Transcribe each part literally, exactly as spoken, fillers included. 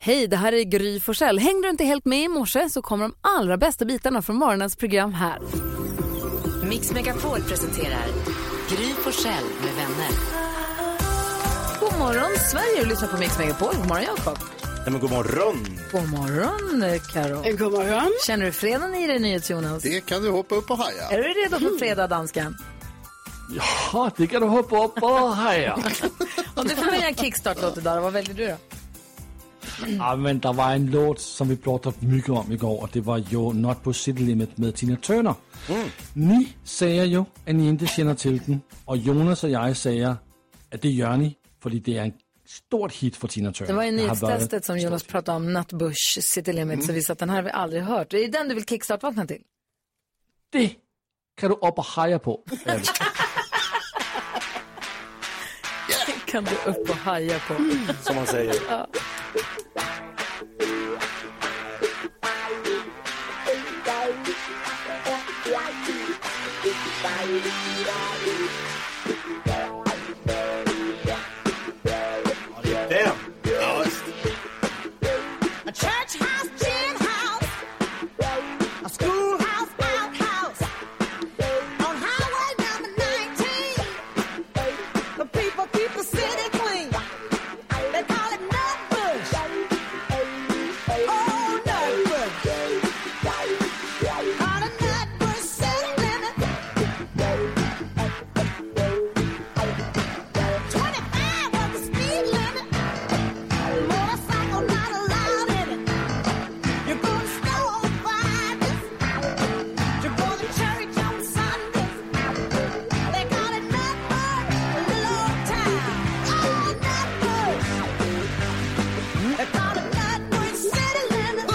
Hej, det här är Gry Forssell. Hängde du inte helt med i morse så kommer de allra bästa bitarna från morgonens program här. Mix Megapol presenterar Gry Forssell med vänner. God morgon Sverige, och lyssna på Mix Megapol. God morgon Jakob. Ja, men god morgon. God morgon Karo. God morgon. Känner du fredagen i dig, NyhetsJonas? Det kan du hoppa upp och haja. Är du redo för fredag, dansken? Ja, det kan du hoppa upp och haja. Om du får välja en kickstart-låt idag, vad väljer du då? Ja, men det var en låt som vi pratade mycket om igår, och det var ju Not på City Limit med Tina Turner. Mm. Ni säger ju att ni inte känner till den, och Jonas och jag säger att det gör ni, för det är en stort hit för Tina Turner. Det var ju nyhetstestet som Jonas pratade om, Nutbush City Limit, mm. så visade att den här har vi aldrig hört. Det är den du vill kickstart-vakna till? Det kan du upp och haja på. Kan du upp och haja på. Mm. Som man säger. Ja. Damn. A church house, gin house, a schoolhouse, outhouse, on highway number nineteen. The people keep the city clean. They call it Nutbush. Oh, Nutbush. On a Nutbush city limit. twenty-five was the speed limit. Motorcycle not allowed in it. You're going slow on Fridays. You're going to church on Sundays. They call it Nutbush, Low Town. Oh, Nutbush. They call it Nutbush city limit.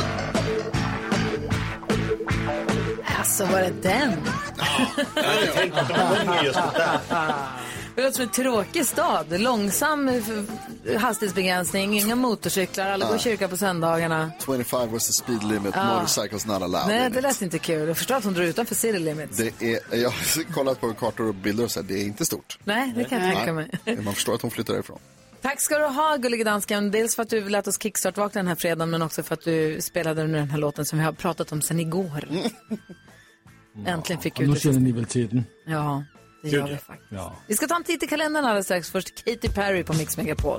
Alltså, var det den? Jag hade tänkt att de sjunger just det där. Det låter som en tråkig stad. Långsam hastighetsbegränsning, inga motorcyklar, alla går i kyrka på söndagarna. twenty-five was the speed limit, motorcycles not allowed. Nej, det lät inte kul. Jag förstår att hon drar utanför city limit. Det är, jag har kollat på kartor och bilder och så här, det är inte stort. Nej, det kan jag tänka mig. Man förstår att hon flyttar därifrån. Tack ska du ha, gullige dansken. Dels för att du lät oss kickstart-vakna den här fredagen, men också för att du spelade nu den här låten som vi har pratat om sedan igår. Äntligen fick Och ut nu det. känner ni väl till den? Ja, det gör vi faktiskt. Ja. Vi ska ta en titt i kalendern alldeles strax. Först Katy Perry på Mix Megapol.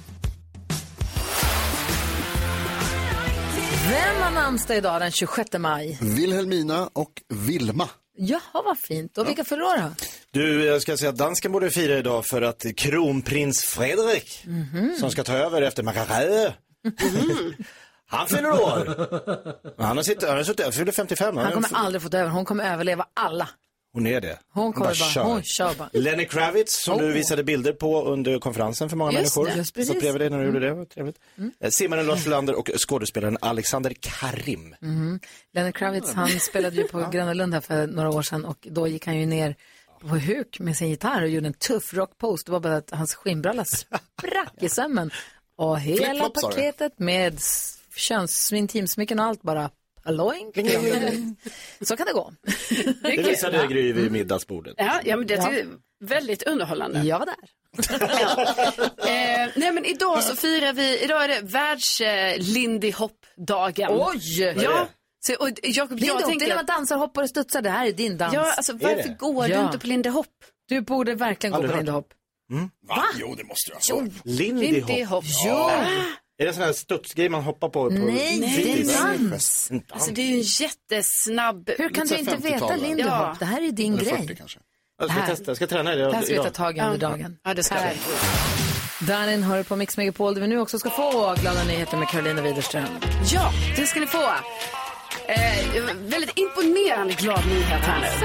Vem har namnsdag idag den tjugosjätte maj? Wilhelmina och Vilma. Jaha, vad fint. Och vilka förlorar då? Du, jag ska säga att dansken borde fira idag för att kronprins Fredrik, mm-hmm. som ska ta över efter Margarete, mm-hmm. han fyller år. Han har suttit, han har suttit, han fyller femtiofem. Han kommer aldrig få över, hon kommer överleva alla. Hon är det. Hon kommer bara, kör. hon kör bara. Lenny Kravitz, som oh. du visade bilder på under konferensen för många just människor. Det, just så bredvid dig när du mm. gjorde det, var trevligt. Mm. Simmaren Lars Lander och skådespelaren Alexander Karim. Mm. Lenny Kravitz, han spelade ju på Gröna Lund här för några år sedan, och då gick han ju ner på huk med sin gitarr och gjorde en tuff rockpost. Det var bara att hans skinnbralla sprack i sömmen. Och hela paketet med könsintimsmycken och allt bara paloink. Så kan det gå. Det visade Gry vid middagsbordet. Ja, ja men det är väldigt underhållande. Jag var där. Ja. eh, nej men idag så firar vi, idag är det världs eh, Lindy Hop-dagen. Oj! Ja. Så, och jag, Lindy jag Hop, tänker, det är när man dansar, hoppar och studsar. Det här är din dans. Ja, alltså varför går ja. du inte på Lindy Hop? Du borde verkligen gå på Lindy Hop. Mm. Va? Va? Jo, det måste jag. Jo. Lindy Hop. Lindy Hop. Ja. Är det en sån här studsgrej man hoppar på? på nej, nej, det är dans. Alltså det är ju en jättesnabb. Hur kan du inte veta Lindy Hop? Ja. Det här är din grej. fyrtio kanske. Jag ska testa, jag ska träna det. Det här ska vi ta tag i under dagen. Ja, det ska vi. Darin hör på Mix Megapol, där vi nu också ska få glada nyheter med Karolina Widerström. Ja, det ska ni få. Eh, väldigt imponerande glad nyhet här nu.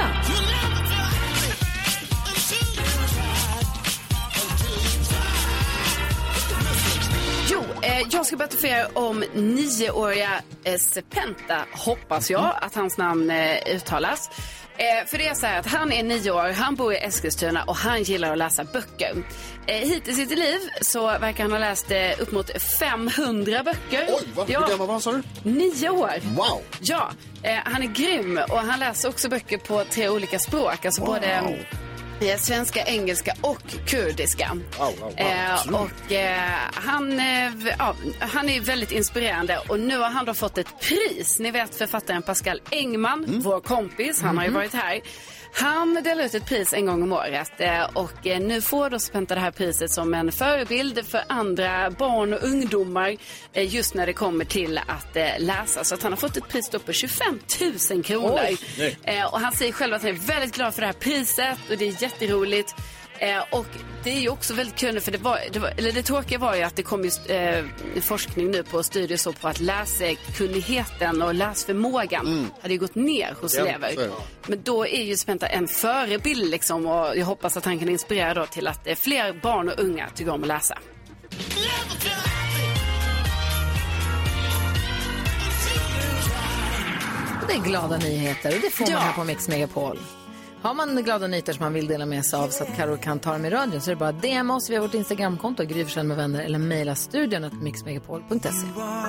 Jo, eh, jag ska berätta för er om nioåriga eh, Sepenta, hoppas jag att hans namn eh, uttalas. Eh, för det är så här att han är nio år, han bor i Eskilstuna och han gillar att läsa böcker. Eh, hittills i sitt liv så verkar han ha läst eh, upp mot femhundra böcker. Oj, vad ja. gammal var han, sa du? Nio år. Wow. Ja, eh, han är grym och han läser också böcker på tre olika språk. Alltså wow. både Eh, svenska, engelska och kurdiska. Wow, wow, wow. Eh, och eh, han, eh, ja, han är väldigt inspirerande och nu har han då fått ett pris. Ni vet författaren Pascal Engman, mm. vår kompis, han mm. har ju varit här. Han delar ut ett pris en gång om året eh, och eh, nu får då Spenta det här priset som en förebild för andra barn och ungdomar eh, just när det kommer till att eh, läsa. Så att han har fått ett pris då på tjugofem tusen kronor. Eh, och han säger själv att han är väldigt glad för det här priset och det är jätteroligt. Eh, och det är ju också väldigt kul för det var, det var eller det tråkiga var ju att det kom just eh, forskning nu på studier så på att läskunnigheten och läsförmågan mm. hade ju gått ner hos ja, elever. Men då är ju Spenta en förebild liksom och jag hoppas att han kan inspirera då till att eh, fler barn och unga tycker om att läsa. Och det är glada nyheter och det får man ja. här på Mix Megapol. Har man glada nyheter som man vill dela med sig av så att Karo kan ta dem i radion så är det bara D M oss via vårt Instagramkonto Gry Forssell med vänner eller mejla studion at mixmegapol punkt se.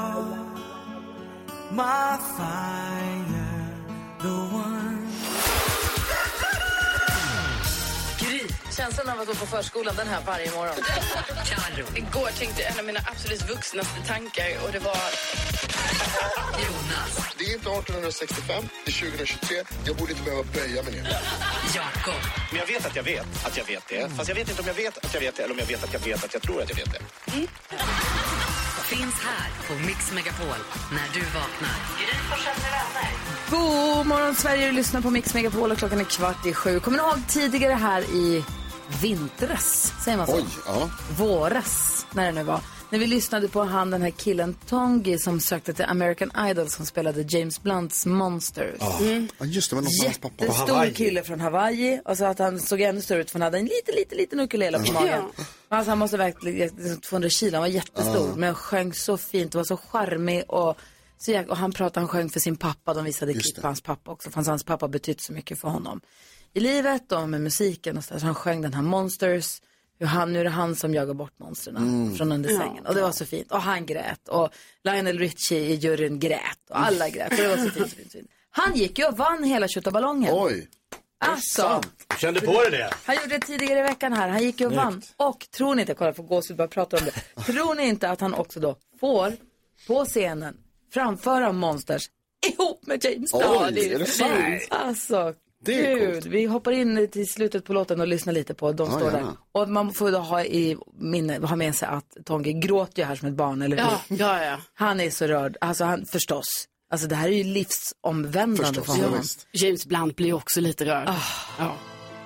Gry, känslan av att gå på förskolan den här varje morgon. Karo. Igår tänkte en av mina absolut vuxnaste tankar och det var... Jonas. Det är inte arton sextiofem, det är tjugohundratjugotre. Jag borde inte behöva böja mig ner. Jakob. Men jag vet att jag vet att jag vet det. Mm. Fast jag vet inte om jag vet att jag vet det eller om jag vet att jag vet att jag tror att jag vet det. Mm. Finns här på Mix Megapol när du vaknar. Gry Forssell med vänner. God morgon Sverige, du lyssnar på Mix Megapol och klockan är kvart i sju. Kommer ni ihåg tidigare här i vintras, säger man så? Oj, ja. Våras, när det nu var. När vi lyssnade på han, den här killen Tongi som sökte till American Idol som spelade James Blunts Monsters. Ja, mm. just det, var någon hans pappa. Jättestor kille från Hawaii och så att han såg ännu större ut för han hade en liten, liten, liten ukulele på magen. Ja. Alltså han måste verkligen, tvåhundra kilo, han var jättestor ja. men sjöng så fint och var så charmig och, så, och han pratade, han sjöng för sin pappa, de visade klipp på hans pappa också, för hans pappa betytt så mycket för honom i livet och med musiken och så, så han sjöng den här Monsters. Hur han, nu är det han som jagar bort monstren mm. från under sängen. Ja, och det var så fint. Och han grät. Och Lionel Richie i juryn grät. Och alla grät. Och det var så fint, så fint, så fint. Han gick ju och vann hela tjottaballongen. Oj. Alltså. Kände på det det? Han gjorde det tidigare i veckan här. Han gick ju och Nykt. vann. Och tror ni inte, kolla för gåshud bara prata om det. Tror ni inte att han också då får på scenen framföra Monsters ihop med James Bond? Oj, det är det fint. Alltså. Gud, vi hoppar in till slutet på låten och lyssnar lite på de ja, står där. Ja. Och man får då ha i minne, ha med sig att Tongi gråter ju här som ett barn, eller hur? Ja, ja, ja. Han är så rörd, alltså han förstås. Alltså det här är ju livsomvändande förstås, för honom. Ja. James Blunt blir också lite rörd. Oh. Ja.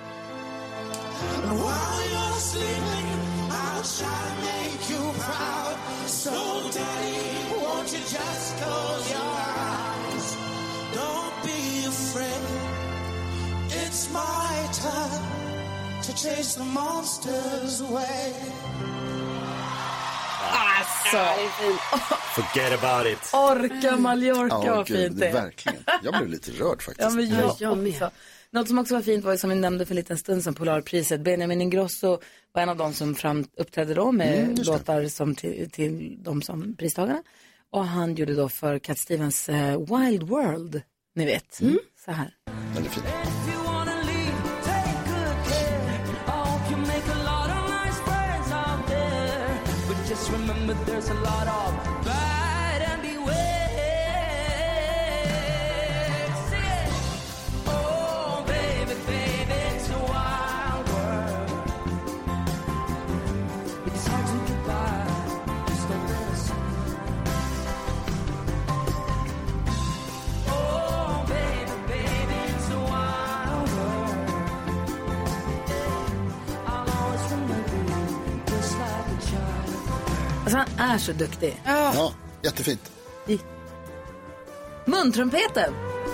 It's my time to chase the monsters away. Alltså, forget about it. Orka Mallorca, ja, vad fint det är. Verkligen. Jag blev lite rörd faktiskt. Ja, men jag, jag med. Något som också var fint var som vi nämnde för en liten stund som Polarpriset. Benjamin Ingrosso var en av dem som fram, uppträdde då med mm, låtar som till, till de som pristagarna. Och han gjorde då för Cat Stevens uh, Wild World, ni vet. Mm. Så här. Den är fin. Remember there's a lot of bad and beware. Oh baby, baby, it's a wild world. It's hard to get by just like this. Oh baby, baby, it's a wild world. I'll always remember you just like a child. Alltså han är så duktig. Ja, ja jättefint. I. Muntrumpeten.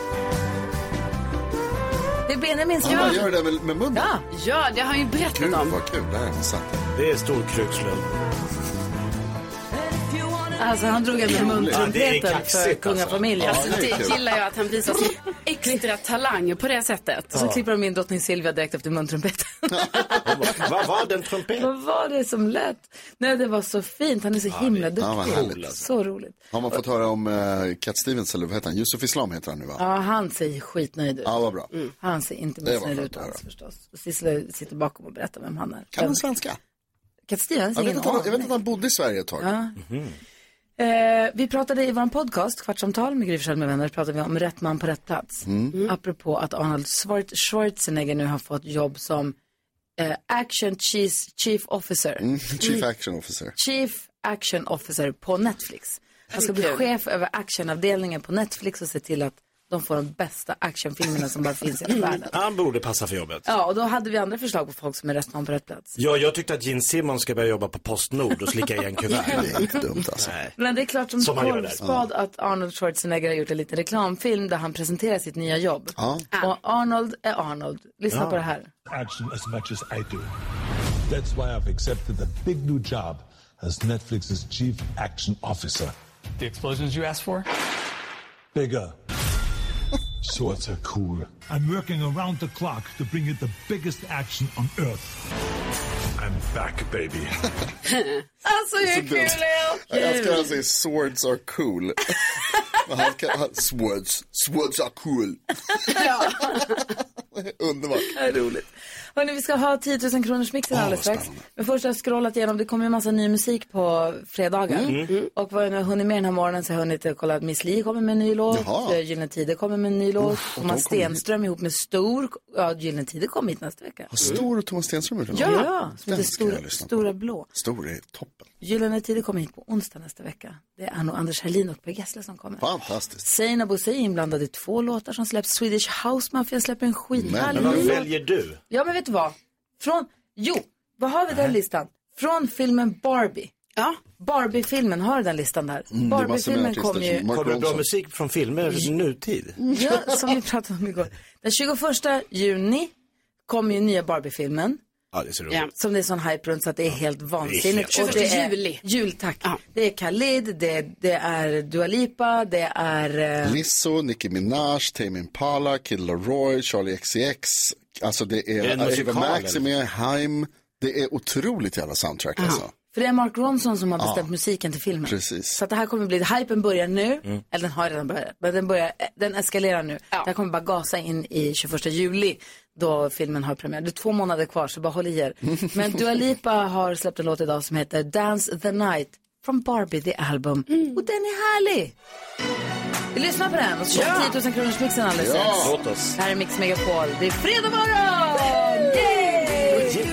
Det är Benjamins. Ja, man gör det med, med munnen. Ja. Ja, det har han ju berättat kul, om. Vad kul, det här är sant. Det är stor krukslöv. Alltså han drog en muntrumpeten för kungafamiljen. Alltså det gillar jag, att han visar sin extra talang på det sättet. Och så klipper de in drottning Silvia direkt efter muntrumpeten. Vad var den trumpeten? Vad var det som lät? Nej, det var så fint. Han är så himla duktig. Ja, vad härligt. Så roligt. Har man fått höra om uh, Cat Stevens, eller vad heter han? Yusuf Islam heter han nu, va? Ja, han ser skitnöjd ut. Ja, vad bra. Mm. Han ser inte Det var missnöjd skönt ut att höra. alls förstås. Och Sissela sitter bakom och berättar vem han är. Kan han svenska? Cat Stevens? Jag vet, ingen inte, jag vet aning. att han bodde i Sverige ett tag. Ja. Mhm. Eh, vi pratade i vår podcast, Kvartsamtal med Gry Forssell med vänner, pratade vi om rätt man på rätt plats. Mm. Apropå att Arnold Schwarzenegger nu har fått jobb som eh, Action Chief, Chief Officer. Mm. Chief Action Officer. Chief Action Officer på Netflix. Han ska bli Kul. chef över actionavdelningen på Netflix och se till att de får de bästa actionfilmerna som bara finns i hela världen. Han borde passa för jobbet. Ja, och då hade vi andra förslag på folk som är rätt man på rätt plats. Ja, jag tyckte att Gene Simmons ska börja jobba på Postnord och slicka igen kuvert. Det är inte dumt alltså. Nej. Men det är klart som, Som han gör där. korvspad att Arnold Schwarzenegger har gjort en liten reklamfilm där han presenterar sitt nya jobb. Ja. Och Arnold är Arnold. Lyssna Ja. på det här. Action as much as I do. That's why I've accepted the big new job as Netflix's Chief Action Officer. The explosions you asked for? Bigger. Swords are cool. I'm working around the clock to bring you the biggest action on Earth. I'm back, baby. Alltså hur kul är Jag älskar att han säger swords are cool. Men han kan, han, swords, swords are cool. Underbart. Det är roligt. Hörrni, vi ska ha tio tusen kronors mixen Åh, alldeles strax. spännande. Men först har jag scrollat igenom, det kommer ju en massa ny musik på fredagar. Mm. Och vad jag nu har hunnit med den här morgonen så har jag hunnit kolla att Miss Li kommer med en ny låt. Jaha. Gyllene Tider kommer med en ny låt. Uff, och Thomas de kommer Stenström ihop med Stor. Ja, Gyllene Tider kommer hit nästa vecka. Har Stor och Thomas Stenström gjort en Ja, låt? ja, som Den heter ska jag Stora, lyssna på. Stora Blå. Stor är toppen. Gyllene Tider kommer hit på onsdag nästa vecka. Det är nog Anders Herlin och Per Gessle som kommer. Fantastiskt. Seinabo är inblandad i två låtar som släpps. Swedish House Mafia släpper en skithärlig Men vad låt. väljer du? Ja, men vet du vad? Från, jo, vad har vi den listan? Från filmen Barbie. Ja. Barbie-filmen, har du den listan där? Mm, det är massor med Barbie-filmen artister kom ju, som Mark Kommer det bra Ronson. musik från filmer nutid? ja, som vi pratade om igår. Den tjugoförsta juni kommer ju nya Barbie-filmen. Ja, det är så roligt. Ja. Som det är sån hype runt så att det är helt vansinnigt. helt Och det är juli. Jul, tack. Ja. Det är Khalid, det, det är Dua Lipa, det är... eh, Lizzo, Nicki Minaj, Tame Impala, Kid Laroi, Charlie X C X. Alltså det Är det en är Ava musikal, Max är eller? med, Haim. Det är otroligt jävla soundtrack alltså. För det är Mark Ronson som har bestämt musiken till filmen. Precis. Så att det här kommer bli, hypen börjar nu, eller den har redan börjat, men den, börjar, den eskalerar nu. Ja. Det här kommer bara gasa in i tjugoförsta juli då filmen har premiär. Det är två månader kvar så bara håll i er. Men Dua Lipa har släppt en låt idag som heter Dance the Night from Barbie the Album. Och den är härlig. Vi lyssnar på den och så kör vi tio tusen kronors mixen alldeles Ja. strax. Låt oss. Här är Mix Megapol. Det är fredag morgon! Yay!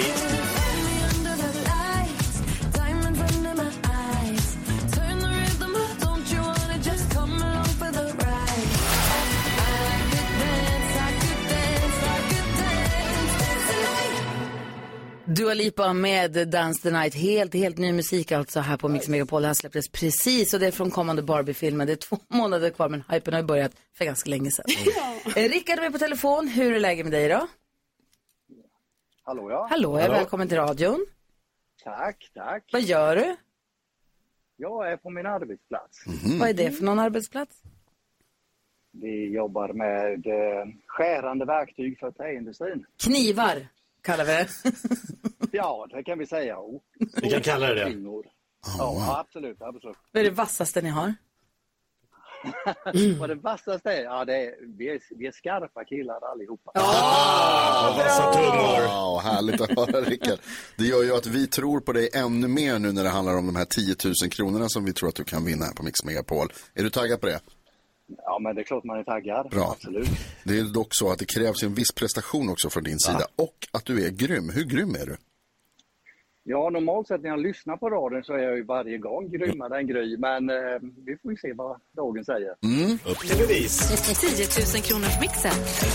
Dua Lipa med Dance the Night. Helt, helt ny musik alltså här på Mix Megapol. Det här släpptes precis och det är från kommande Barbie-filmen. Det är två månader kvar men hypen har ju börjat för ganska länge sedan. Mm. Rickard är med på telefon. Hur är läget med dig då? Hallå ja. Hallå, jag är välkommen till radion. Tack, tack. Vad gör du? Jag är på min arbetsplats. Vad är det för någon arbetsplats? Vi jobbar med eh, skärande verktyg för träindustrin. Knivar kallar vi det. Ja, det kan vi säga. Oh. Vi kan kalla det det. Kvinnor. Ja, absolut, absolut. Vad är det vassaste ni har? Vad det vassaste är, ja, det är, vi är, vi är skarpa killar allihopa. Ah, vassa tungor. Wow, härligt att höra Rickard. Det gör ju att vi tror på dig ännu mer nu när det handlar om de här tio tusen kronorna som vi tror att du kan vinna här på Mix Megapol. Är du taggad på det? Ja, men det är klart man är taggad. Bra. Absolut. Det är dock så att det krävs en viss prestation också från din sida. Och att du är grym. Hur grym är du? Ja, normalt sett när jag lyssnar på radion så är jag ju varje gång grymmare än Gry. Men eh, vi får ju se vad dagen säger. Mm. Upp till bevis. tio tusen kronors mixen.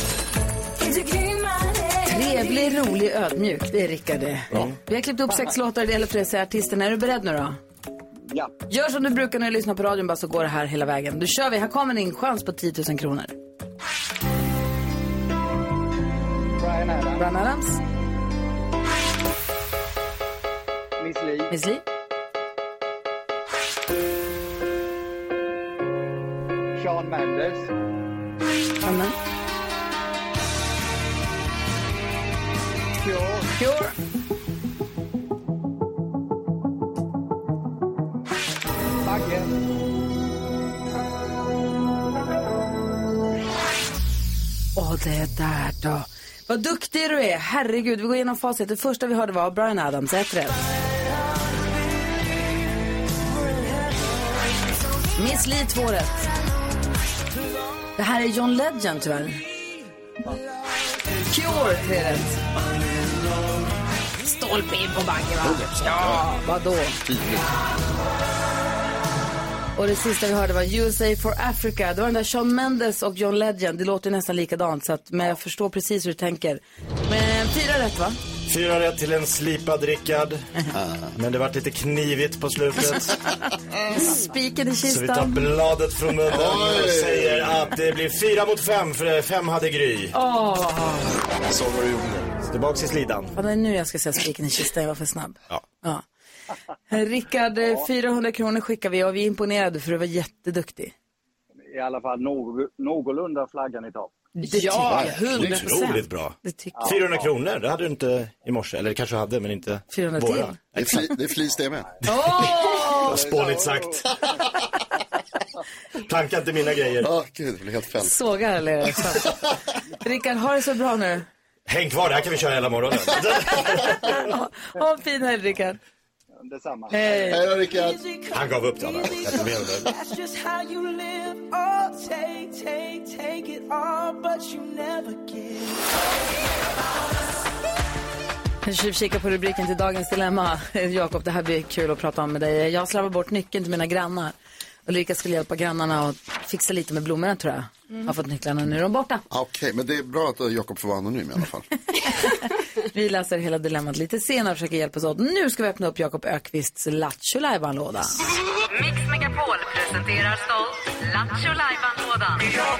Trevlig, rolig, ödmjuk. Det är Rickard det. Ja. Vi har klippt upp sex låtar, det gäller för dig att säga artisten. Är du beredd nu då? Ja. Gör som du brukar när du lyssnar på radion, bara så går det här hela vägen. Då kör vi, här kommer din chans på tio tusen kronor. Brian Adams. Brian Adams. Miss Li. Miss Li. Shawn Mendes. Amen. Cure. Cure. Bagge. Åh, det är där då. Vad duktig du är. Herregud, vi går igenom facit. Det första vi hörde var Bryan Adams, ett rätt. Miss Li, två rätt. Det här är John Legend, tyvärr. Cure, tre rätt. Stolpe in på Bagge, va? Ja, vadå? Och det sista vi hörde var U S A for Africa. Det var den där Shawn Mendes och John Legend. Det låter nästan likadant, så att, men jag förstår precis hur du tänker. Men fyra rätt, va? Fyra rätt till en slipad Rickard. Men det var lite knivigt på slutet. Spiken i kistan. Så vi tar bladet från munnen och säger att det blir fyra mot fem, för fem hade Gry. Åh. Så var det gjorde. Tillbaks i slidan. Ja, det är nu jag ska säga spiken i kistan, jag var för snabb. Ja. Ja. Rickard, fyrahundra kronor skickar vi och vi är imponerade för du var jätteduktig. I alla fall någ- någorlunda flaggan i topp. Ja, hundra procent. Otroligt bra. Det tycker jag. fyrahundra kronor, det hade du inte i morse. Eller kanske hade, men inte fyrahundra våra. till. Det är, fli, det är flis det med. Åh! Spånigt sagt. Planka inte mina grejer. Ja, oh, gud, det blir helt fällt. Sågar eller Rickard, har det så bra nu. Häng kvar, det här kan vi köra hela morgonen. Ha en fin helg, Rickard. Detsamma. Hej. Hej då, Rickard. Han gav upp det alla. That's just how you live. Oh, take, take, take it all, but you never give. Jag ska kika på rubriken till dagens dilemma. Jakob, det här blir kul att prata om med dig. Jag slarvar bort nyckeln till mina grannar. Ulrika skulle hjälpa grannarna och fixa lite med blommorna, tror jag. Mm. Har fått nycklarna, nu är de borta. Okej, okay, men det är bra att Jakob får vara anonym i alla fall. Vi läser hela dilemmat lite senare och försöker hjälpas åt. Nu ska vi öppna upp Jakob Ökvists Lattjo Lajban-låda. Mix Megapol presenterar stolt Lattjo Lajban-lådan.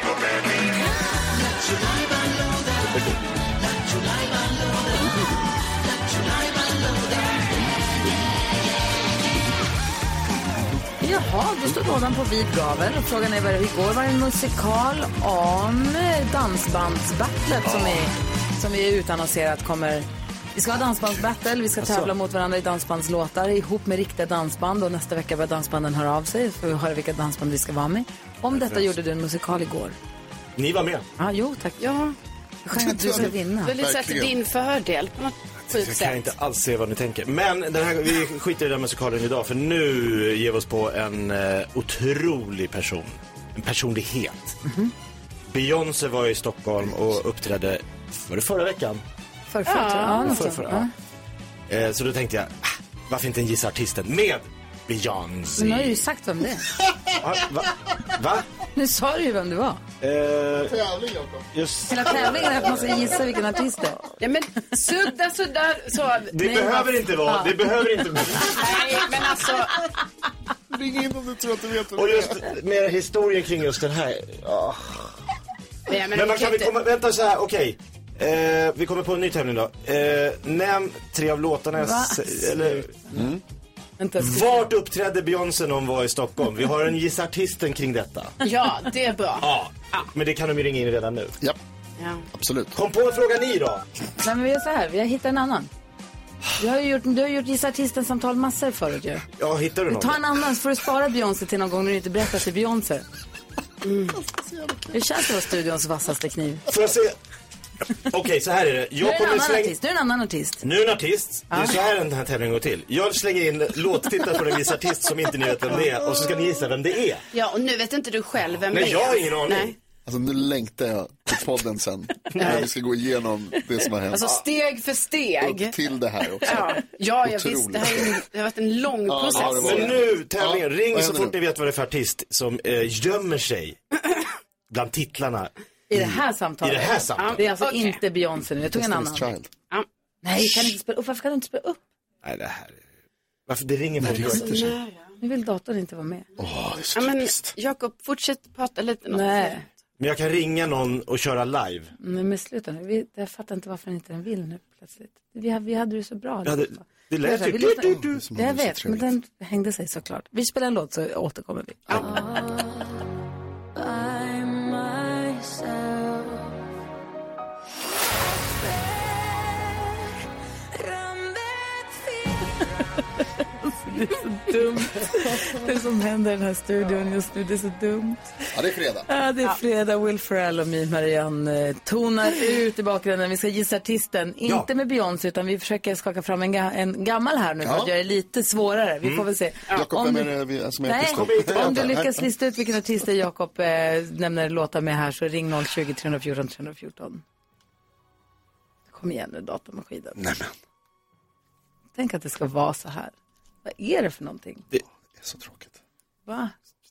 Jaha, då står lådan på vid gavel och frågan är vad det igår var en musikal om dansbandsbattlet som är som vi är utannonserat kommer. Vi ska ha dansbandsbattle, vi ska tävla alltså. mot varandra i dansbandslåtar ihop med riktiga dansband och nästa vecka börjar dansbanden höra av sig för att höra vilka dansband vi ska vara med. Om detta gjorde du en musikal igår. Ni var med. Ja, jo tack. Ja. Skönt att du ska vinna. Det är lite så att din fördel på något sjukt sätt. Jag kan inte alls se vad ni tänker. Men den här, vi skiter i den musikalen idag för nu ger vi oss på en uh, otrolig person. En personlighet. Mm-hmm. Beyoncé var i Stockholm och uppträdde för förra veckan. För förra, ja. ja, för förra. Ja. Eh, så då tänkte jag, ah, varför inte en Gissa artisten med Beyoncé? Men nu har du ju sagt vem det är. Va? Va? Va? Nu sa du ju vem det var. Eh, Tävling, Jakob. Just. Hela tävlingen är att man ska gissa vilken artist det är. Ja, men sudda, sudda. Så. Det Nej, behöver va? inte vara. Ja. Det behöver inte. Nej, men alltså. Ring in om du tror att du vet. Och just med historien kring just den här. Oh. Nej, men men man kan väl inte... komma, vänta så här, okej. Eh, vi kommer på en ny tävling då. Eh, nämn tre av låtarna. Eller, mm. Vart uppträdde Beyoncé när hon var i Stockholm? Vi har en Gissa artisten kring detta. Ja, det är bra. Ja, men det kan de ju ringa in redan nu. Ja, ja. Absolut. Kom på en fråga ni då. Nej, men vi gör så här, vi har hittat en annan. Du har ju gjort, du har gjort Gissa artisten-samtal massor förut ju. Ja, hittar du någon? Ta en annan så får du spara Beyoncé till någon gång när du inte berättar till Beyoncé. Mm. Hur känns det att vara studions vassaste kniv? Får jag se? Okej, okay, så här är det. Jag nu är kommer en slänga... artist. Nu är en annan artist. Nu är en artist. Ja. Det är så här den här tävlingen går till. Jag slänger in låttittare på en viss artist som inte ni vet vem det är. Och så ska ni gissa vem det är. Ja, och nu vet inte du själv vem Nej, det är. jag har ingen aning. Nej. Alltså nu längtar jag till podden sen. När vi ska gå igenom det som har hänt. Alltså steg för steg. Och till det här också. Ja, ja jag visst. Det, här är, det har varit en lång ja, process. Men nu, tävlingen. Ja, ring så fort nu? ni vet vad det är för artist som eh, gömmer sig bland titlarna. I det här samtalet? I det här samtalet. Det är alltså okay. inte Beyoncé nu. Jag tog en annan. Child. Ja. Nej, kan inte spela upp. Varför kan du inte spela upp? Nej, det här är... Varför det ringer folk? Nej, nu vill datorn inte vara med. Åh, oh, det är så ja, men typiskt. Jakob, fortsätt prata lite. Något. Nej. Men jag kan ringa någon och köra live. Men med sluta nu. Vi, jag fattar inte varför inte den vill nu plötsligt. Vi, vi hade det så bra. Ja, det, det lät ju... Vi lyssnar, du, du, du. Jag vet, men den hängde sig såklart. Vi spelar en låt så återkommer vi. Ja. Det är så dumt. Det som händer i den här studion just nu, det är så dumt. Ja, det är fredag. Ja, det är fredag. Will Ferrell och My Marianne eh, tonar ut i bakgrunden. Vi ska gissa artisten. Inte Ja. med Beyoncé, utan vi försöker skaka fram en, ga- en gammal här nu för Ja. att göra det lite svårare. Vi får väl se. Jakob, Om vem du- är det som är Nej, artisten? om du Nej, lyckas nej. lista ut vilken artist Jakob eh, nämner låtar med här, så ring noll tjugo, tre fjorton, tre fjorton. Kom igen nu, datamaskinen. Nej, men. Tänk att det ska vara så här. Vad är det för någonting? Det är så tråkigt. Va?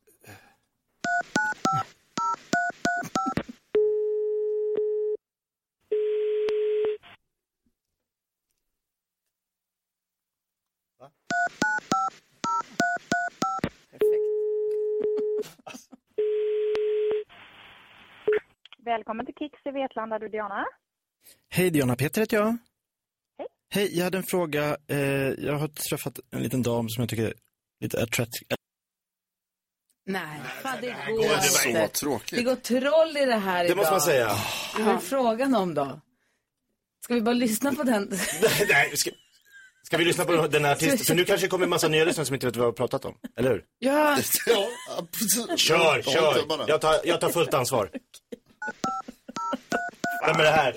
Välkommen till Kicks i Vetlanda, du Diana. Hej Diana, Peter heter jag. Hej. Hej, jag hade en fråga. Eh, jag har träffat en liten dam som jag tycker är lite attractive. Nej, fan, det går går inte. inte. Så tråkigt. Det går troll i det här Det idag. måste man säga. Vad är frågan om då? Ska vi bara lyssna på den? Nej, ska, ska vi lyssna på den här artisten? För nu kanske kommer en massa nya lyssnare som inte vet vad vi har pratat om. Eller hur? Ja. Kör, kör. Jag tar, jag tar fullt ansvar. Vem är det här?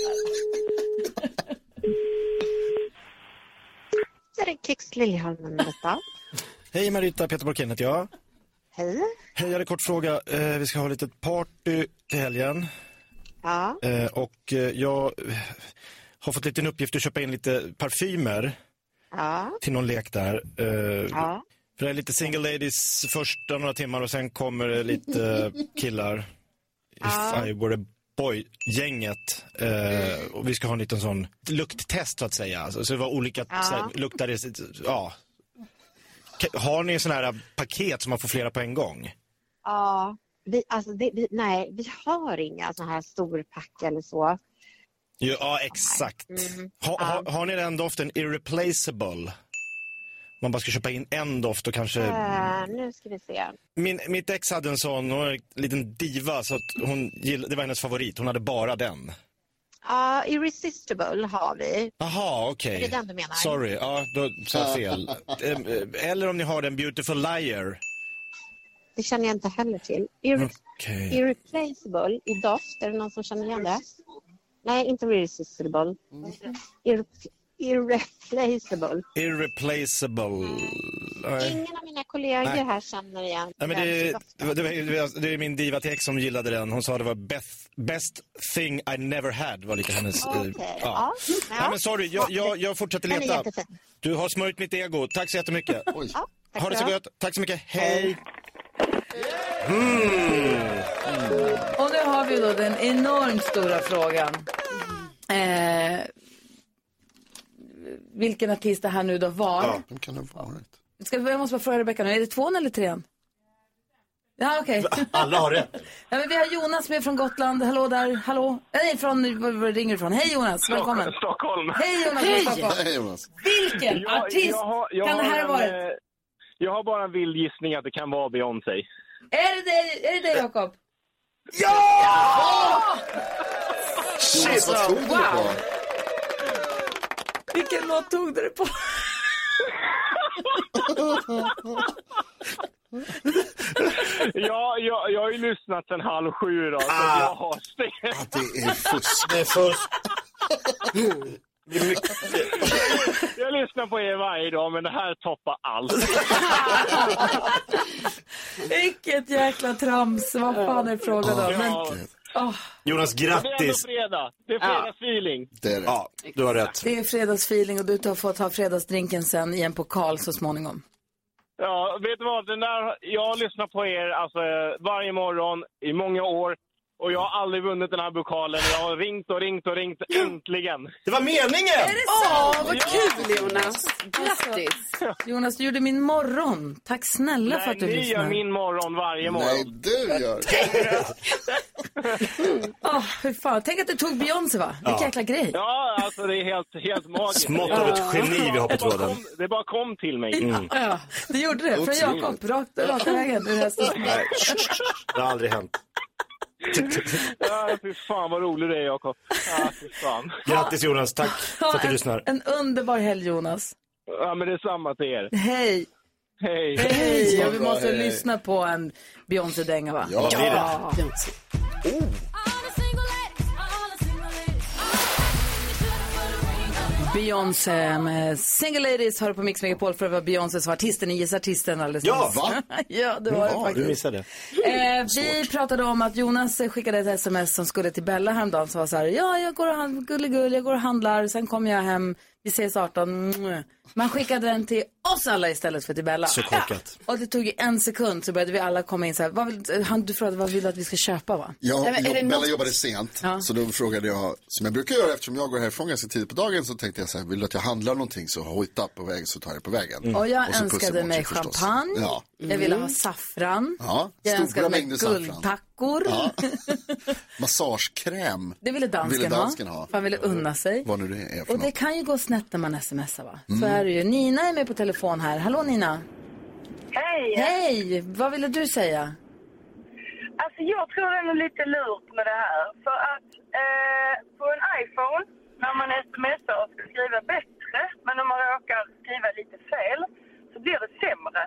Det är Kicks Liljeholmen detta. Hej Marita, Peter Borkén heter jag. Hej. Hej, jag hade en kort fråga. Eh, vi ska ha lite party till helgen. Ja. Eh, och eh, jag eh, har fått lite en uppgift att köpa in lite parfymer Ja. till någon lek där. Eh, Ja. För det är lite single ladies första några timmar och sen kommer det lite killar. Ja. If I were a boy-gänget. Eh, och vi ska ha en liten sån lukttest så att säga. Alltså, så det var olika Ja. så här, luktar det, ja. Ka- Har ni såna här paket som man får flera på en gång? Ja. Vi, alltså det, vi, nej, vi har inga såna här storpack eller så. Ja, exakt. Mm. Ha, ha, har ni den doften irreplaceable? Man bara ska köpa in en doft och kanske... Uh, nu ska vi se. Min, mitt ex hade en sån, hon var en liten diva så att hon gill, det var hennes favorit. Hon hade bara den. Ja, Irresistible har vi. Jaha, okej. Är det den du menar? Sorry, ja, då sa jag fel. Eh, Eller om ni har den Beautiful Liar. Det känner jag inte heller till. Irre- Okej. Irreplaceable i doft. Är det någon som känner igen det? Nej, inte Irresistible. Irre- irreplaceable. Irreplaceable. Nej. Ingen av mina kollegor Nej. här känner igen Nej, men den det, doften. det, det, det, det är min diva till ex som gillade den. Hon sa det var best, best thing I never had. Var lite hennes... eh, Okej, ja. Ja. Nej, men sorry, jag, jag, jag fortsätter Den är leta. jättefin. Du har smörjt mitt ego. Tack så jättemycket. Oj. Ja, tack ha det så ska du ha. gott. Tack så mycket. Hej. Mm. Och nu har vi då den enormt stora frågan. Eh, vilken artist det här nu då var? Ja, vem kan det ha varit? Ska vi, jag måste bara fråga Rebecca nu. Är det tvåan eller trean? Ja, okej. Alla har rätt. Ja, men vi har Jonas med från Gotland. Hallå där. Hallå. Nej, från, var, var ringer du ifrån? Hej Jonas, välkommen. Stockholm. Hej Jonas från Stockholm. Hej Jonas. Vilken Jag- artist jag har- jag kan det har här en, vara? eh, Jag har bara en vild gissning att det kan vara Beyoncé. Är det det, är det, det Jakob? Ja! Jonas, vad tog du Wow. på? Vilken låt tog du det på? Ja, jag, jag har ju lyssnat sedan halv sju idag, så Ah. jag har stenat. Det är fusk. Det är fusk. Det är mycket. Jag lyssnar på er varje dag, men det här toppar allt. Vilket jäkla trams. Vad fan är frågan om? Men, Ja. åh, Jonas, Det är ändå grattis. fredag. Det är fredagsfeeling. Det är det. Ja, du har rätt. det är fredagsfeeling och du har fått ha fredagsdrinken sen i en pokal så småningom. Ja, vet du vad? Den där, jag lyssnar på er alltså, varje morgon i många år. Och jag har aldrig vunnit den här pokalen. Jag har ringt och ringt och ringt. Äntligen! Det var meningen! Är det Åh, vad kul Jonas. Grattis. Jonas, du gjorde min morgon. Tack snälla för Nej, att du ni lyssnar. gör min morgon varje morgon. Nej, du gör. Åh, hur fan. Tänk att du tog Beyoncé, va? Vilken Ja. jäkla grej. Ja, alltså det är helt, helt magiskt. Smått av ett geni vi har på Det bara tråden. kom- Det bara kom till mig. Mm. Ja, det gjorde det. Från Otroligt. Jakob, rakt, raka vägen. Ur hästen. Nej, det har aldrig hänt. Ja, fy fan vad rolig det är, Jakob. Ja, fy fan. Grattis Jonas, tack för att du en, lyssnar. en underbar helg, Jonas. Ja, men det är samma till er. Hej. Hej. Hej. Ja, vi Bra, måste hej. lyssna på en Beyoncé-dänga, va? Ja, det är det. Beyoncé. Oh. Beyoncé med Single Ladies har du på Mix Megapol för att vara Beyoncé som artisten. Ni gissar artisten alldeles Ja, nyss. va? Ja, det var det Ja, faktiskt. du missade. Eh, vi pratade om att Jonas skickade ett sms som skulle till Bella häromdagen som var så här: ja, jag går och handlar, gulligull, jag går och handlar, sen kommer jag hem, vi ses arton. Man skickade den till oss alla istället för till Bella. Så korkat. Och det tog ju en sekund så började vi alla komma in så här, vad vill, han, du frågade vad vill du att vi ska köpa, va? Ja, Nej, men är jag, det Bella något- jobbade sent, Ja. så då frågade jag, som jag brukar göra eftersom jag går härifrån ganska tidigt på dagen, så tänkte jag så här, vill du att jag handlar någonting så hojta på väg så tar jag på vägen. Och jag så önskade puss-emoji mig förstås. champagne, Ja. jag ville ha saffran, Ja, jag stora önskade mig mängder saffran. guldtackor. Ja. Massagekräm. Det ville dansken, ville dansken ha, ha. för han ville unna sig. Vad nu det är för Och det något. kan ju gå snett när man smsar, va? Mm. Så är det ju. Nina är med på telefon här. Hallå Nina. Hej! Hej! Vad ville du säga? Alltså jag tror det är nog lite lurt med det här. För att eh, på en iPhone, när man smsar och ska skriva bättre, men om man råkar skriva lite fel, så blir det sämre.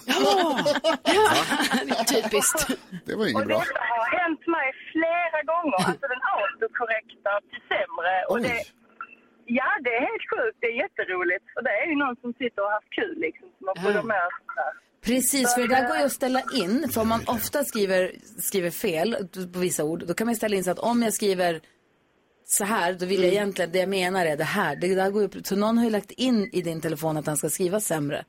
Typiskt. Det var Och inget bra. detta har hänt mig flera gånger. Alltså den autokorrektar till sämre. Och det, ja, det är helt sjukt. Det är jätteroligt. Och det är ju någon som sitter och har haft kul liksom. Som man får med där. Precis, för det där går ju att ställa in. För om man ofta skriver, skriver fel på vissa ord, då kan man ställa in så att om jag skriver så här, då vill jag egentligen, det jag menar är det här. Det där går ju, så någon har ju lagt in i din telefon att han ska skriva sämre.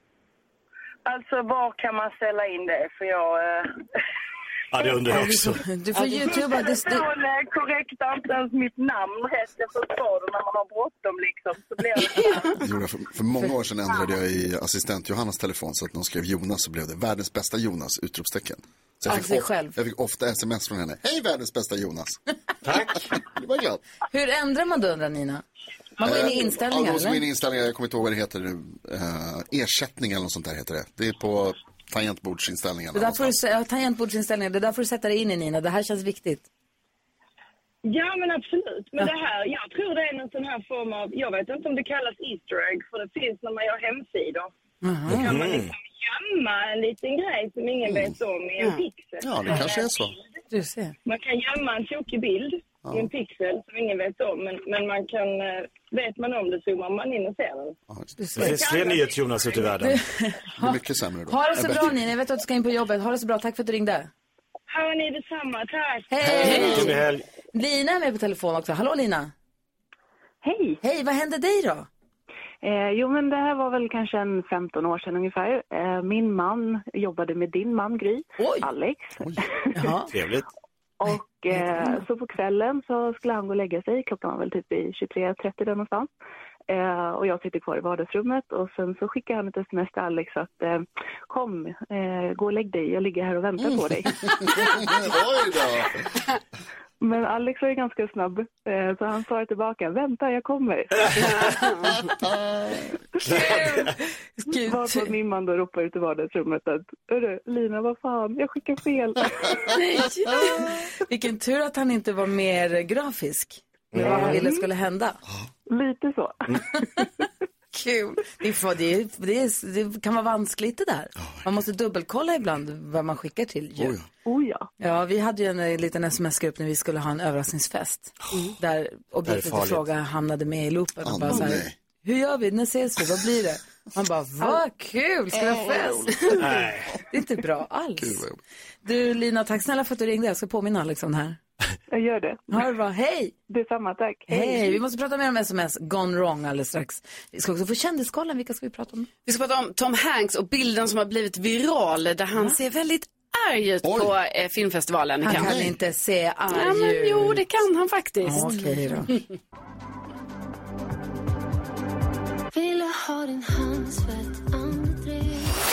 Alltså var kan man ställa in det? För jag... Eh... Ja, det undrar jag också. Du får YouTubea. Det, det... Hon korrektar inte ens mitt namn rätt efter svaret när man har bråttom liksom. Så blir det Det gjorde jag för, för många år sedan ändrade jag i assistent Johannas telefon så att någon skrev Jonas så blev det världens bästa Jonas, utropstecken. Så jag, Alltså fick of, själv. jag fick ofta sms från henne. Hej världens bästa Jonas. Tack. Det var glad. Hur ändrar man då, undrar Nina? Man går in i inställningar, Ja, man går in i eller? inställningar, jag kommer inte ihåg vad det heter nu. Uh, ersättning eller något sånt där heter det. Det är på tangentbordsinställningarna. Det där får du, sä- ja, tangentbordsinställningar, det där får du sätta dig in i, Nina. Det här känns viktigt. Ja, men absolut. Men Ja. det här, jag tror det är någon sån här form av, jag vet inte om det kallas Easter egg, för det finns när man gör hemsidor. Då kan man liksom gömma en liten grej som ingen vet om i en pixel. Ja, det kanske är så. Du ser. Man kan gömma en tokig bild i en pixel som ingen vet om, men, men man kan, eh, vet man om det zoomar man in och ser den. Det finns fler nyhets-Jonas ute i världen. Det är mycket sämre då. Ha det så bra, Nina. Jag vet att du ska in på jobbet. Ha det så bra. Tack för att du ringde. Hör ni detsamma, tack! Hej! Trevlig helg. Lina är med på telefon också. Hallå, Lina. Hej! Hej, vad hände dig då? Eh, jo, men det här var väl kanske en femton år sedan ungefär. Eh, min man jobbade med din man, Gry, Alex. Jaha. Trevligt. Och eh, så på kvällen så skulle han gå och lägga sig. Klockan var väl typ i tjugotre trettio där någonstans. Eh, och jag sitter kvar i vardagsrummet och sen så skickar han ett sms till Alex att eh, kom, eh, gå och lägg dig, jag ligger här och väntar på dig. Oj då! Men Alex var ju ganska snabb, eh, så han svarade tillbaka, vänta jag kommer. Varpå min man då ropar ut i vardagsrummet att, hörru, Lina, vad fan, jag skickar fel. Nej. Vilken tur att han inte var mer grafisk med vad han ville skulle hända. Lite så. Kul. Det, får, det, är- det, är- det kan vara vanskligt det där. Man måste dubbelkolla ibland vad man skickar till. Ju. Oh ja. Oh ja. Ja, vi hade ju en eh, liten sms-grupp när vi skulle ha en överraskningsfest. Där objektet i farligt. fråga hamnade med i loopen. Och Ah, bara så här, nej. hur gör vi? När ses vi? Vad blir det? Man bara, vad kul! Ska vi ha fest? Nej. Det är inte bra Gud, alls. vad jobbigt. Du Lina, tack snälla för att du ringde. Jag ska påminna Alex om det här. Jag gör det. Ha det bra. Hej! Detsamma, tack. Hej! Vi måste prata mer om sms Gone Wrong alldeles strax. Vi ska också få kändiskollen. Vilka ska vi prata om? Vi ska prata om Tom Hanks och bilden som har blivit viral där han ser väldigt arg ut Oj. på eh, filmfestivalen. Han Kan. kan inte se arg Ja, men ut. jo, det kan han faktiskt. Okej då. Vill jag ha din handsvett andedräkt.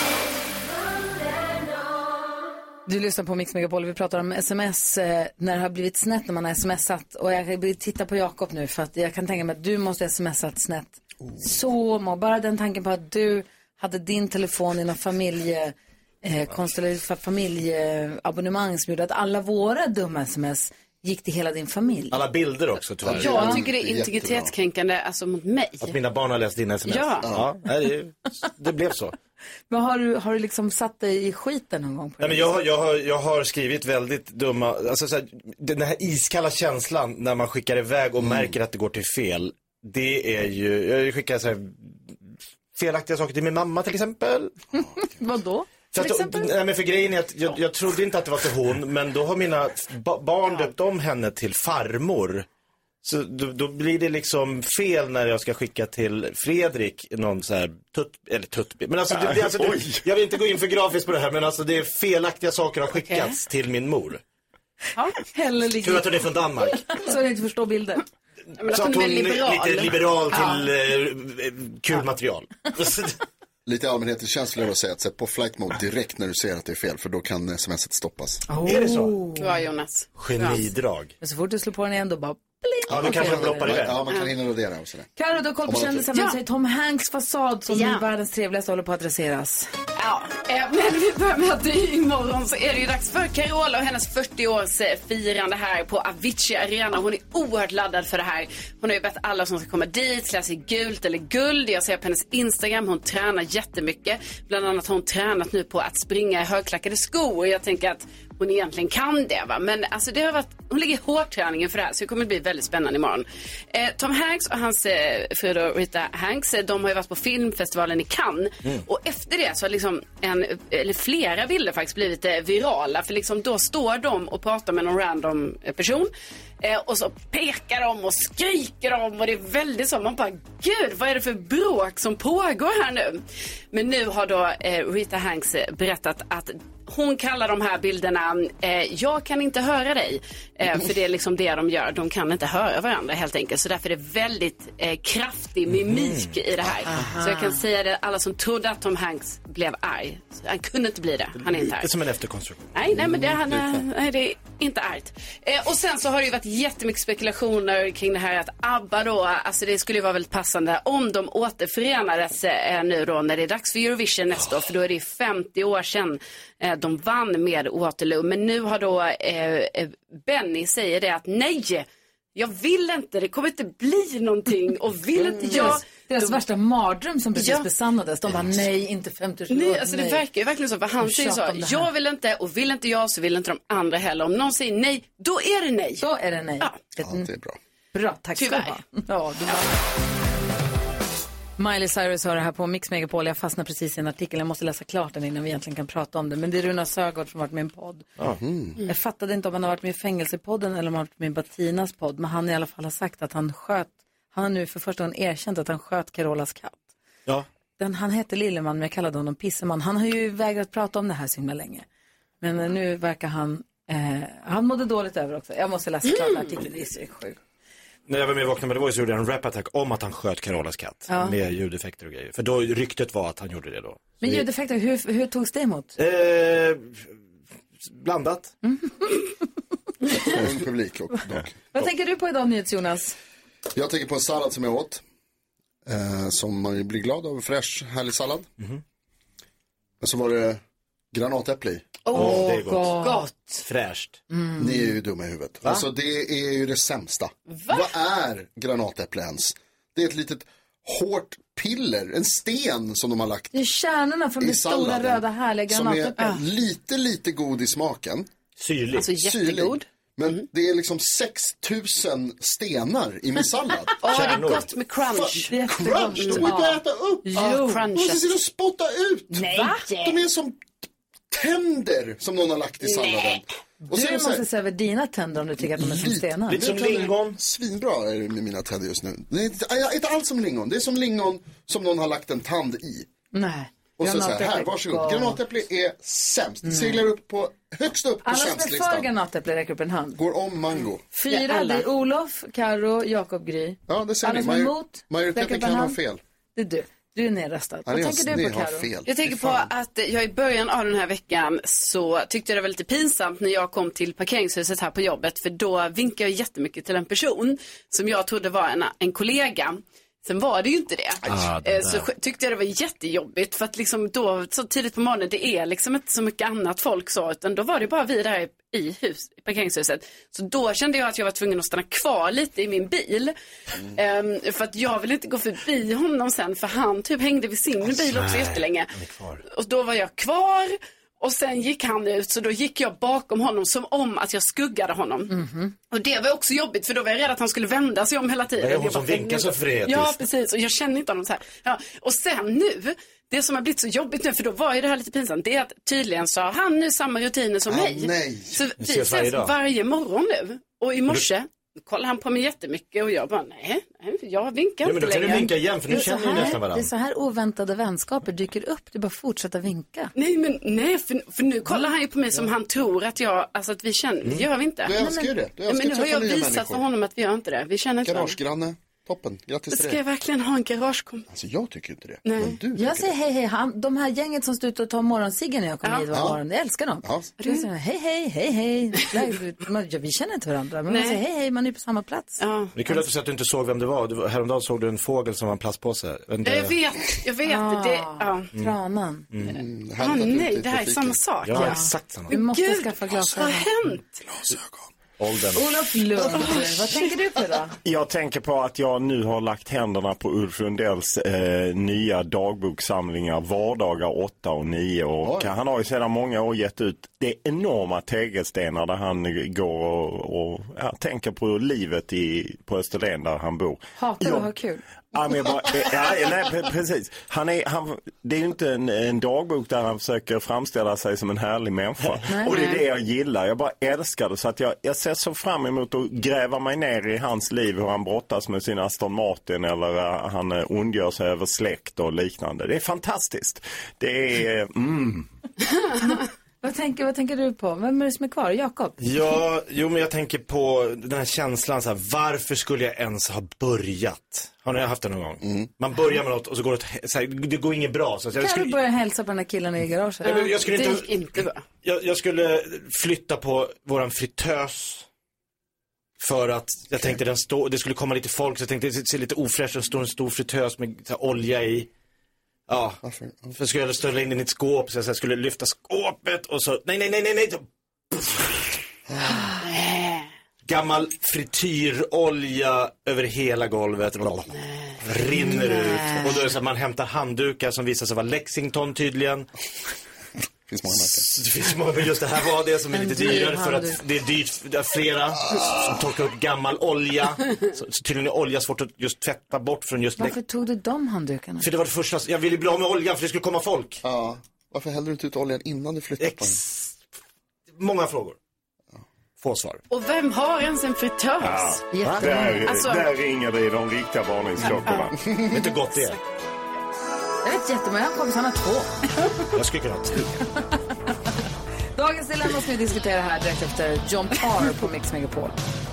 Du lyssnar på Mix Megapol. Vi pratar om sms eh, när det har blivit snett när man har smsat. Och jag vill titta på Jakob nu för att jag kan tänka mig att du måste ha smsat snett. Så må. Bara den tanken på att du hade din telefon i någon familje, eh, konstellation för familjeabonnemang som gjorde att alla våra dumma sms gick till hela din familj. Alla bilder också tyvärr. Jag tycker det är integritetskränkande alltså mot mig. Att mina barn har läst din sms. Ja. ja det, det blev så. Men har du, har du liksom satt dig i skiten någon gång? På Nej, men jag, har, jag, har, jag har skrivit väldigt dumma, alltså så här, den här iskalla känslan när man skickar iväg och mm. märker att det går till fel. Det är ju, jag skickar så här felaktiga saker till min mamma till exempel. Vadå? För, att, nej, men för grejen är att jag, jag trodde inte att det var till hon, men då har mina ba- barn döpt om henne till farmor. Så då, då blir det liksom fel när jag ska skicka till Fredrik någon så här tutt, eller tuttbild. Men alltså, det, det, alltså det, jag vill inte gå in för grafiskt på det här, men alltså det är felaktiga saker har skickats okay. till min mor. Ja, heller ligger... Tur att hon är från Danmark. Så jag inte förstår bilder. Men så att hon är liberal. lite liberal till ja. eh, kul ja. material. Lite allmänhet i känslor att säga att sätt på flight mode direkt när du ser att det är fel, för då kan smset stoppas. Oh. Är det så? Bra Jonas. Genidrag. Men så fort du slår på den igen då bara... Ja, du kanske ploppar iväg. Ja, man kan hinna radera och sådär. Karo, du har koll på kändisar, men säger Tom Hanks fasad som ja. världens trevligaste håller på att raseras. Ja, men vi börjar med att imorgon så är det ju dags för Carola och hennes fyrtio-års firande här på Avicii Arena. Hon är oerhört laddad för det här. Hon har ju bett alla som ska komma dit klä sig gult eller guld. Jag ser på hennes Instagram, hon tränar jättemycket. Bland annat har hon tränat nu på att springa i högklackade skor. Och jag tänker att hon egentligen kan det, va? Men alltså det har varit, hon ligger i hårdträningen för det här, så det kommer bli väldigt spännande imorgon. Eh, Tom Hanks och hans eh, fru då, Rita Hanks, eh, de har ju varit på filmfestivalen i Cannes. Mm. Och efter det så har liksom en, eller flera bilder faktiskt blivit eh, virala. För liksom då står de och pratar med någon random eh, person. Eh, och så pekar de och skriker de och det är väldigt så, man bara, gud, vad är det för bråk som pågår här nu? Men nu har då eh, Rita Hanks berättat att hon kallar de här bilderna eh, jag kan inte höra dig. Eh, för det är liksom det de gör. De kan inte höra varandra helt enkelt. Så därför är det väldigt eh, kraftig mimik mm. i det här. Aha. Så jag kan säga det, alla som trodde att Tom Hanks blev arg. Han kunde inte bli det. Han är inte arg. Det är som en efterkonstruktion. Nej, nej men det, han är, nej, det är inte argt. Eh, och sen så har det ju varit jättemycket spekulationer kring det här att ABBA då, alltså det skulle ju vara väldigt passande om de återförenades eh, nu då när det är dags för Eurovision nästa år. För då är det femtio år sedan eh, de vann med Waterloo. Men nu har då eh, Benny säger det att nej, jag vill inte, det kommer inte bli någonting och vill inte jag. Deras, deras de, värsta mardröm som precis ja. besannades. De bara nej, inte femtio år. Nej, alltså nej. Det verkar ju verkligen så. För han säger så, jag vill inte och vill inte jag så vill inte de andra heller. Om någon säger nej, då är det nej. Då är det nej. Ja, ja det är bra. Bra, tack ska du ha. Ja, du Miley Cyrus har det här på Mix Megapol. Jag fastnar precis i en artikel. Jag måste läsa klart den innan vi egentligen kan prata om det. Men det är Runa Sögaard som har varit med i en podd. Mm. Jag fattade inte om han har varit med i Fängelsepodden eller om han har varit med i Battinas podd. Men han i alla fall har sagt att han sköt. Han har nu för första gången erkänt att han sköt Carolas katt. Ja. Den, han hette Lilleman, men jag kallade honom Pisseman. Han har ju vägrat prata om det här så himla länge. Men nu verkar han... Eh, han mådde dåligt över också. Jag måste läsa klart mm. artikeln. Det är så sjukt. När jag var med i Vakna med det var så gjorde jag en rap-attack om att han sköt Carolas katt. Ja. Med ljudeffekter och grejer. För då ryktet var att han gjorde det då. Men så ljudeffekter, hur, hur togs det emot? Eh, blandat. Mm. Publik och dock. Vad tänker du på idag, Nyhets Jonas? Jag tänker på en sallad som jag åt. Eh, som man blir glad av. Fräsch, härlig sallad. Mm. Och så var det granatäpple i. Åh, oh, det är gott. gott. Fräscht. Mm. Ni är ju dumma i huvudet. Va? Alltså det är ju det sämsta. Va? Vad är granatäpple ens? Det är ett litet hårt piller, en sten som de har lagt. Det är kärnorna från det stora röda härliga granatäpplet. Som är lite, lite god i smaken. Syrlig. Alltså jättegod. Men mm. det är liksom sex tusen stenar i min sallad. Åh, oh, det är gott med crunch. Fa- crunch, de går inte att äta upp. Jo, oh, crunch. De sitter och spotta ut. Nej. Va? De är som tänder som någon har lagt i salladen. Nej. Och du så måste se över dina tänder om du tycker att de är som stenar. Lite som lingon. Svinbra är det med mina tänder just nu. Det är inte, jag inte alls som lingon. Det är som lingon som någon har lagt en tand i. Nej. Och så säger här, varsågod. Granatäpple är sämst. Det seglar upp på, högst upp på alla sämstlistan. alla som är för granatäpple räcker upp en hand. Går om mango. Fyra, det är Olof, Karo, Jakob, Gry. Ja, det ser alla ni. som är emot, majoriteten kan ha fel. Det är du. Du är nedröstad. Vad tänker du på, Karo? Jag tänker på att jag i början av den här veckan så tyckte jag det var lite pinsamt när jag kom till parkeringshuset här på jobbet. För då vinkade jag jättemycket till en person som jag trodde var en, en kollega. Sen var det ju inte det. Ah, det Eh, så sk- tyckte jag det var jättejobbigt. För att liksom då, så tidigt på morgonen, det är liksom inte så mycket annat folk så. Utan då var det bara vi där i, hus, i parkeringshuset. Så då kände jag att jag var tvungen att stanna kvar lite i min bil. Mm. Eh, för att jag ville inte gå förbi honom sen. För han typ hängde vid sin bil också jättelänge. Och då var jag kvar. Och sen gick han ut, så då gick jag bakom honom som om att jag skuggade honom. Mm-hmm. Och det var också jobbigt, för då var jag rädd att han skulle vända sig om hela tiden. Det är hon Jag som bara, vinkar så fretiskt. Ja, precis. Och jag känner inte honom så här. Ja. Och sen nu, det som har blivit så jobbigt nu, för då var ju det här lite pinsamt, det är att tydligen så har han nu samma rutiner som Ah, mig. nej. Så Vi vi ses ses varje varje, dag. varje morgon nu. Och i morse kollade han på mig jättemycket och jag bara, nej, nej jag vinkar Ja, men inte då kan du längre. vinka igen, för Det nu är, så känner ju nästan här, det är varandra. så här oväntade vänskaper dyker upp. Du bara fortsätter vinka. Nej, men nej, för, för nu kollar han ju på mig som han tror att jag, alltså att vi känner, det gör vi inte. Du älskar ju det. Du Ja, älskar men nu att har träffa jag nya visat människor. för honom att vi gör inte det. Vi känner inte varandra. Garagegranne. Toppen. Grattis till Ska jag det. verkligen ha en garagekompis? Alltså jag tycker inte det. Nej. Men du tycker Jag säger hej, hej. Han, de här gänget som står ute och tar morgonsiggen när jag kommer Ja. hit var Ja. morgon. Jag älskar dem. Ja. Jag säger hej, hej, hej, hej. Man, ja, vi känner inte varandra, men man Nej. säger hej, hej. Man är på samma plats. Ja. Det är kul att du säger att du inte såg vem det var. Du, häromdagen såg du en fågel som var en plastpåse. Jag vet inte- Jag vet, jag vet. Ah, Det, ja. Tranan. Mm, Ah, härligt att du nej, inte det här är fick- samma sak. Ja, Ja. exakt samma. Vi måste Gud, skaffa vad har glasögon. hänt? Åldern. Olof Lund, vad tänker du på då? Jag tänker på att jag nu har lagt händerna på Ulf Lundells eh, nya dagboksamlingar vardagar åtta och nio. Och Oj. han har ju sedan många år gett ut det enorma tegelstenar där han går och, och ja, tänker på livet i, på Österlen där han bor. Hatar Ja. att ha kul. Ja, men jag bara, ja, nej, pre- precis. Han är, han, det är ju inte en, en dagbok där han försöker framställa sig som en härlig människa. Nej, och det är nej. det jag gillar. Jag bara älskar det. Så att jag, jag ser så fram emot att gräva mig ner i hans liv. Hur han brottas med sin Aston Martin eller uh, han uh, ondgör sig över släkt och liknande. Det är fantastiskt. Det är... Mm. Vad tänker, vad tänker du på? Vem är det som är kvar? Jakob? Ja, jo men jag tänker på den här känslan så här, varför skulle jag ens ha börjat? Har ni haft det någon gång? Man börjar med något och så går det, så här, det går inget bra. Så jag Kan skulle, du börja hälsa på den här killen i garaget? Nej, men jag skulle Det inte, gick inte bra. jag, jag skulle flytta på våran fritös. För att jag tänkte den stå, det skulle komma lite folk, så jag tänkte det ser lite ofräscht, det står en stor fritös med så här, olja i. Ja, Varför? för skulle jag ställa in den i ett skåp så jag skulle lyfta skåpet och så, nej, nej, nej, nej, nej. Så, gammal frityrolja över hela golvet. Rinner ut. Och då är det så att man hämtar handdukar som visar sig vara Lexington tydligen. Det finns många märken. Det finns många, men just det här var det som är En lite dyr dyrare för handduk. att det är dyrt, det är flera som torkar upp gammal olja. Så, så tydligen är olja svårt att just tvätta bort från just Varför tog du de handdukarna? För det var det första, jag ville bli av med oljan för det skulle komma folk. Ja. Varför hällde du inte ut oljan innan du flyttade på den? Ex... Många frågor. Få svar. Och vem har ens en fritös? Där, Alltså- där ringer det i de riktiga varningsklockorna. Vet du hur gott det är? Jag vet jättemånga kompis, han har två. Jag skulle kunna ha tre. Dagens dilemma ska vi diskutera här direkt efter John Parr på Mix Megapol.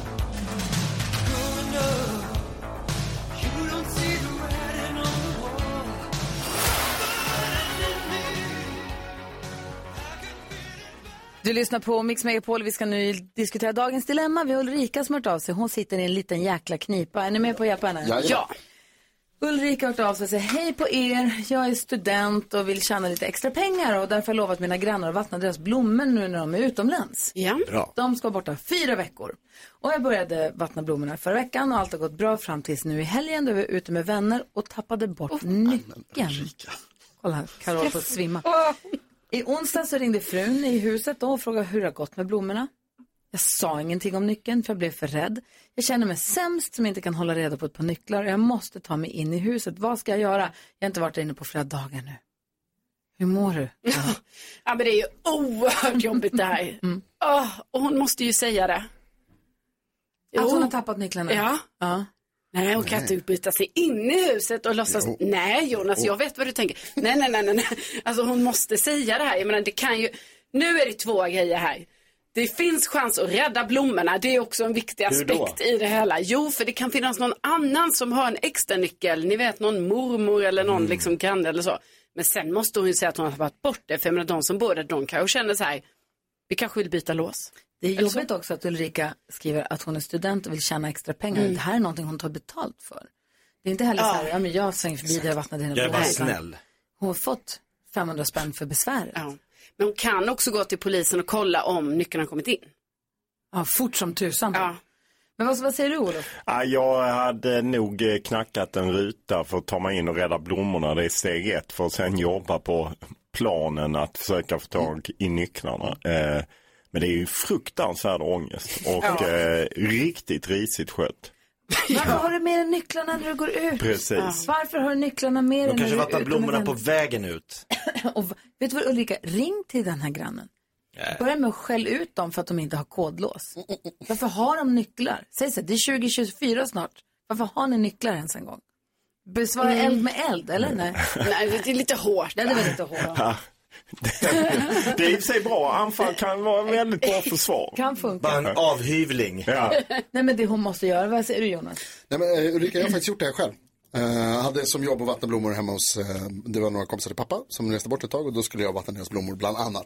Du lyssnar på Mix Megapol. Vi ska nu diskutera dagens dilemma. Vi har Ulrika som har hört av sig. Hon sitter i en liten jäkla knipa. Är ni med på att hjälpa henne? Ja, ja. Ulrika har hört av sig och säger hej på er. Jag är student och vill tjäna lite extra pengar och därför har jag lovat mina grannar att vattna deras blommor nu när de är utomlands. Ja. Bra. De ska vara borta fyra veckor. Och jag började vattna blommorna förra veckan och allt har gått bra fram tills nu i helgen då vi var ute med vänner och tappade bort nyckeln. Kolla här, Karol får svimma. I onsdag så ringde frun i huset och frågade hur det har gått med blommorna. Jag sa ingenting om nyckeln för jag blev för rädd. Jag känner mig sämst som inte kan hålla reda på ett par nycklar. Jag måste ta mig in i huset. Vad ska jag göra? Jag har inte varit där inne på flera dagar nu. Hur mår du? Ja, men det är ju oerhört jobbigt det här. Mm. Åh, och hon måste ju säga det. Att hon har tappat nycklarna? Ja. Ja. Nej, hon kan inte utbyta sig in i huset och låtsas, Jo. nej Jonas, jag vet vad du tänker. Nej, nej, nej, nej, nej. Alltså hon måste säga det här. Jag menar, det kan ju, nu är det två grejer här. Det finns chans att rädda blommorna. Det är också en viktig Hur då? aspekt i det hela. Jo, för det kan finnas någon annan som har en extra nyckel. Ni vet, någon mormor eller någon Mm. liksom granne eller så. Men sen måste hon ju säga att hon har varit bort det. För jag menar, de som bor där, de kanske känner så här, vi kanske vill byta lås. Det är Eller så. jobbigt också att Ulrika skriver att hon är student och vill tjäna extra pengar. Mm. Det här är någonting hon tar betalt för. Det är inte heller så här, ja men jag svänger förbi där jag vattnar dina Jag är bara blommor. snäll. Hon har fått femhundra spänn för besväret. Ja. Men hon kan också gå till polisen och kolla om nyckeln har kommit in. Ja, fort som tusan. Ja. Men vad, vad säger du, Olof? Ja, jag hade nog knackat en ruta för att ta mig in och rädda blommorna. Det är steg ett för att sen jobba på planen att försöka få tag i nycklarna. Eh, men det är ju fruktansvärd ångest och Ja. eh, riktigt risigt skött. Varför har du med dig nycklarna när du går ut? Precis. Ja. Varför har du nycklarna med dig De när kanske du är vattnar ute blommorna med på vänner? vägen ut. Och v- vet du vad, Ulrika? Ring till den här grannen. Börja med att skäll ut dem för att de inte har kodlås. Varför har de nycklar? Säg så, det är tjugo tjugofyra snart. Varför har ni nycklar ens en gång? Besvara Mm. eld med eld, eller? Nej, Nej det är lite hårt. Ja, det var lite hårt. Ja. Det är i sig bra. Anfall kan vara väldigt bra försvar. Kan funka. Bara en avhyvling. Ja. Nej, men det hon måste göra. Vad säger du, Jonas? Nej, men, uh, Ulrika, jag har faktiskt gjort det här själv. Uh, jag hade som jobb att vattna blommor hemma hos, uh, det var några kompisar till pappa som reste bort ett tag och då skulle jag vattna deras blommor bland annat.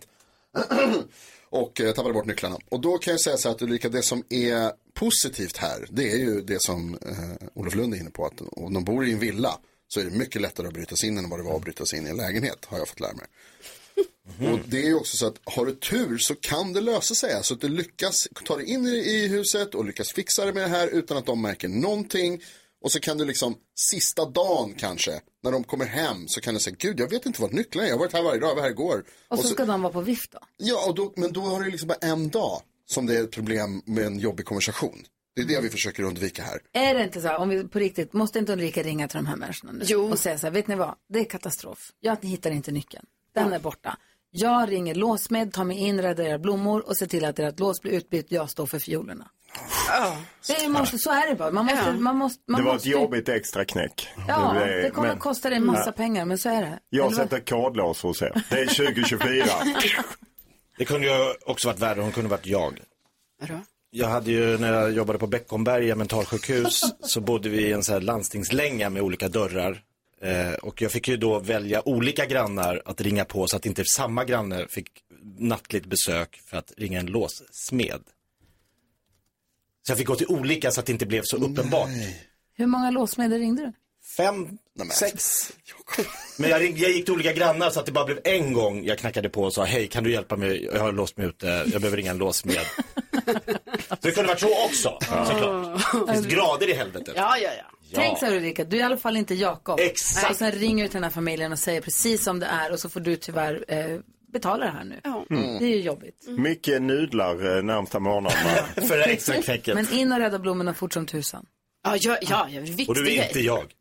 och uh, tappade bort nycklarna. Och då kan jag säga så att Ulrika, det som är positivt här, det är ju det som uh, Olof Lund är inne på, att om de bor i en villa så är det mycket lättare att bryta sig in än vad det var att bryta sig in i en lägenhet, har jag fått lära mig. Mm. Och det är ju också så att har du tur så kan det lösa sig. Alltså att du lyckas ta dig in i, i huset och lyckas fixa det med det här utan att de märker någonting. Och så kan du liksom sista dagen kanske, när de kommer hem så kan du säga, gud jag vet inte vart nycklarna är, jag har varit här varje dag, jag var här igår. Och så, ska de vara på vift då? Ja, och då, men då har du liksom bara en dag som det är ett problem med en jobbig konversation. Det är det vi försöker undvika här. Är det inte så här, om vi på riktigt, måste inte Ulrika ringa till de här människorna nu? Jo. Och säga så här, vet ni vad? Det är katastrof. Jag hittar inte nyckeln. Den är borta. Jag ringer låsmed, tar mig in, räddar era blommor och ser till att ert lås blir utbytt. Jag står för fiolerna. Ja. Det är, måste, så är det bara. Man måste, Ja. man måste, man Det var måste, ett jobbigt extra knäck. Ja, blev- det kommer men- att kosta dig en massa Ja. pengar, men så är det. Jag Eller vad? sätter kodlås hos er. Det är tjugo tjugofyra. Det kunde ju också varit värre, hon kunde varit jag. Vadå? Jag hade ju, när jag jobbade på Beckomberga mentalsjukhus så bodde vi i en så här landstingslänga med olika dörrar. Eh, och jag fick ju då välja olika grannar att ringa på så att inte samma granne fick nattligt besök för att ringa en låssmed. Så jag fick gå till olika så att det inte blev så uppenbart. Hur många låsmedel ringde du? Fem, sex. Men jag, ring, jag gick till olika grannar så att det bara blev en gång jag knackade på och sa, hej kan du hjälpa mig, jag har låst mig ute, jag behöver ringa en låsmed. Så det kunde varit så också, såklart. Det finns grader i helvetet. Ja, ja, ja. Tänk så här, Ulrika, du är i alla fall inte Jakob. Exakt. Och sen ringer du till den här familjen och säger precis som det är och så får du tyvärr eh, betala det här nu. Mm. Det är ju jobbigt. Mycket nudlar eh, närmsta månaderna. För det extra knäcket. Men in och rädda blommorna fort som tusan. Ja, ja, ja, ja viktig Och du är inte grej. jag.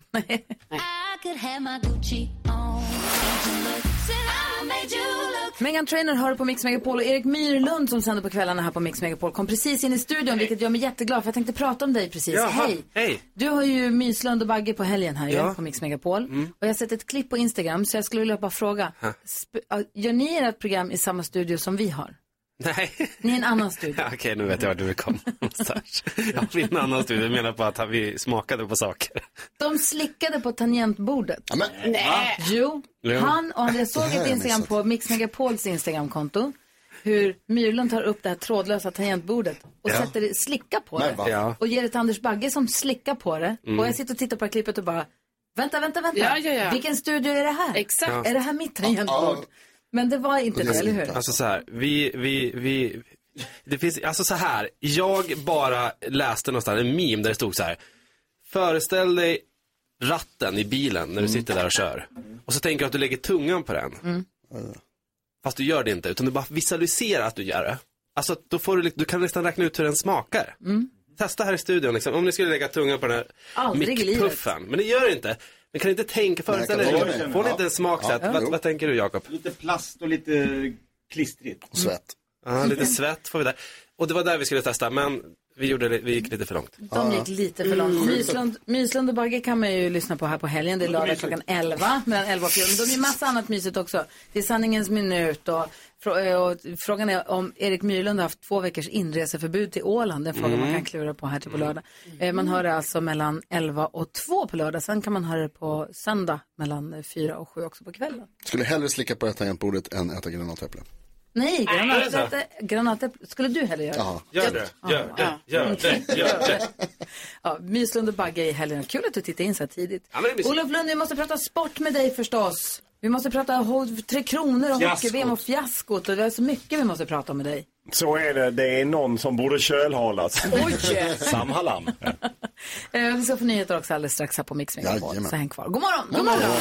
Megan Trainor hör på Mix Megapol och Erik Myrlund som sänder på kvällarna här på Mix Megapol kom precis in i studion, vilket gör mig jätteglad för jag tänkte prata om dig precis. Jaha, Hej. hej. Du har ju Myslund och Bagge på helgen här Ja. ju, på Mix Megapol. Mm. Och jag har sett ett klipp på Instagram så jag skulle vilja bara fråga. Ha. Sp- gör ni ert program i samma studio som vi har? Nej. Ni är en annan studio. Ja, okej, nu vet jag var du vill komma någonstans. Jag har en annan studie. Jag menar på att vi smakade på saker. De slickade på tangentbordet. Ja, men, Nej. Jo, Jo. han och jag såg Det här har ett jag Instagram missat. på Mix Megapols Instagramkonto. Hur Myrlund tar upp det här trådlösa tangentbordet och Ja. sätter det, slickar på Men det. va? Ja. Och ger det till Anders Bagge som slickar på det. Och jag sitter och tittar på det här klippet och bara, vänta, vänta, vänta. Ja, ja, ja. Vilken studio är det här? Exakt. Ja. Är det här mitt tangentbord? Ja. Men det var inte Det det, är eller hur? inte. Alltså så här, vi, vi, vi, det finns, alltså så här, jag bara läste någonstans en meme där det stod så här, föreställ dig ratten i bilen när du sitter där och kör. Och så tänker du att du lägger tungan på den. Mm. Fast du gör det inte, utan du bara visualiserar att du gör det. Alltså då får du, du kan nästan räkna ut hur den smakar. Mm. Testa här i studion liksom, om ni skulle lägga tungan på den här Aldrig i livet. mickpuffen. Men det gör det inte. Men kan inte tänka, föreställa Nej, dig, jag kan tänka får ni mig. inte en smaksätt? Ja. Vad, Jo. vad tänker du, Jakob? Lite plast och lite klistrigt. Och svett. Ja, lite svett får vi där. Och det var där vi skulle testa, men vi, gjorde det, vi gick lite för långt. De gick lite för långt. Myslund, Myslund och Bagge kan man ju lyssna på här på helgen. Det är lördag klockan elva, mellan elva och fjorton. De är massa annat mysigt också. Det är sanningens minut och, och frågan är om Erik Myrlund har haft två veckors inreseförbud till Åland. Den frågan man kan klura på här till på lördag. Eh, Man hör det alltså mellan elva och två på lördag. Sen kan man höra det på söndag mellan fyra och sju också på kvällen. Skulle hellre slicka på ett tangentbordet än äta granatäpple. Nej, är det granatäpple. granatäpple. Skulle du hellre göra det? Jaha. Gör det, gör det, gör det, gör det. Ja, Myslund och Bagge i helgen. Kul att du tittar in så här tidigt. Ja, men det är Olof Lund, vi måste prata sport med dig förstås. Vi måste prata ho- Tre Kronor och hockey-V M och fiaskot. Och det är så mycket vi måste prata om med dig. Så är det. Det är någon som borde kölhalas. Oj! Sam Hallam. eh, vi ska få nyheter också alldeles strax här på Mix Megapol. Jajamän. Så häng kvar. God morgon! God morgon!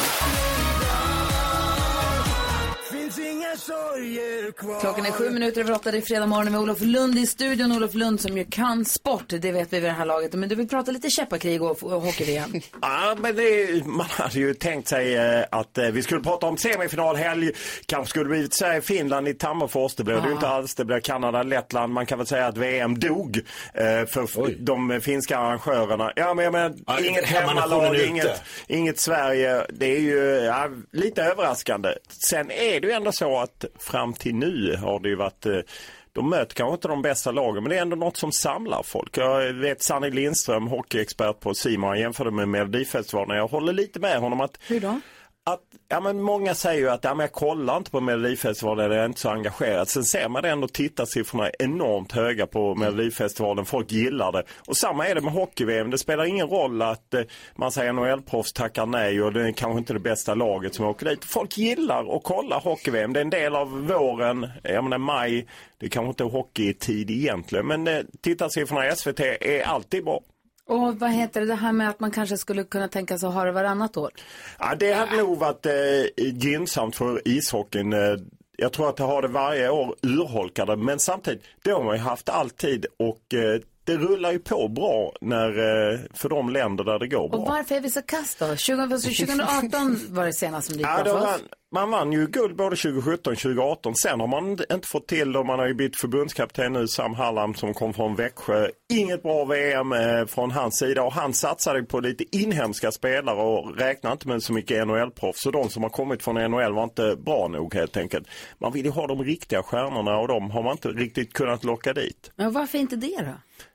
Klockan är sju minuter över åtta, det är fredag morgon med Olof Lund i studion. Olof Lund som ju kan sport, det vet vi vid det här laget. Men du vill prata lite käppakrig och, och hockey-V M. Ja, men det, man hade ju tänkt sig eh, att eh, vi skulle prata om semifinalhelg. Kanske skulle det blivit Sverige-Finland i Tammerfors. Det blev Ah. det ju inte alls. Det blev Kanada-Lettland. Man kan väl säga att V M dog eh, för Oj. de finska arrangörerna. Ja, men jag menar, Ja, inget hemmanationen hemmalag, ute. inget, inget Sverige. Det är ju ja, lite överraskande. Sen är det ju ändå så att fram till nu har det ju varit... Eh, de möter kanske inte de bästa lagen, men det är ändå något som samlar folk. Jag vet Sanny Lindström, hockeyexpert på Simon, han jämförde med Melodifestivalen. Jag håller lite med honom att... Hur då? Att, ja, men många säger ju att ja, men jag kollar inte på Melodifestivalen, jag är inte så engagerad. Sen ser man det ändå, tittarsiffrorna är enormt höga på Melodifestivalen, folk gillar det. Och samma är det med hockey-V M, det spelar ingen roll att eh, man säger N H L-proffs tackar nej och det är kanske inte det bästa laget som åker dit. Folk gillar och kollar hockey-V M, det är en del av våren, jag menar maj, det kanske inte är hockeytid egentligen, men eh, tittarsiffrorna i S V T är alltid bra. Och vad heter det, det här med att man kanske skulle kunna tänka sig att ha det varannat år? Ja, det hade nog varit eh, gynnsamt för ishockeyn. Eh, jag tror att det har det varje år urholkade, men samtidigt, det har man ju haft alltid och eh, det rullar ju på bra när, eh, för de länder där det går bra. Och varför är vi så kast då? tjugo, tjugo arton var det senast som det gick Ja, bra då för man, oss. man vann ju guld både tjugo sjutton och tjugo arton. Sen har man inte fått till och man har ju bytt förbundskapten nu, Sam Hallam som kom från Växjö. Inget bra V M eh, från hans sida och han satsade på lite inhemska spelare och räknar inte med så mycket N H L-proffs. Så de som har kommit från N H L var inte bra nog helt enkelt. Man vill ju ha de riktiga stjärnorna och de har man inte riktigt kunnat locka dit. Men varför inte det då?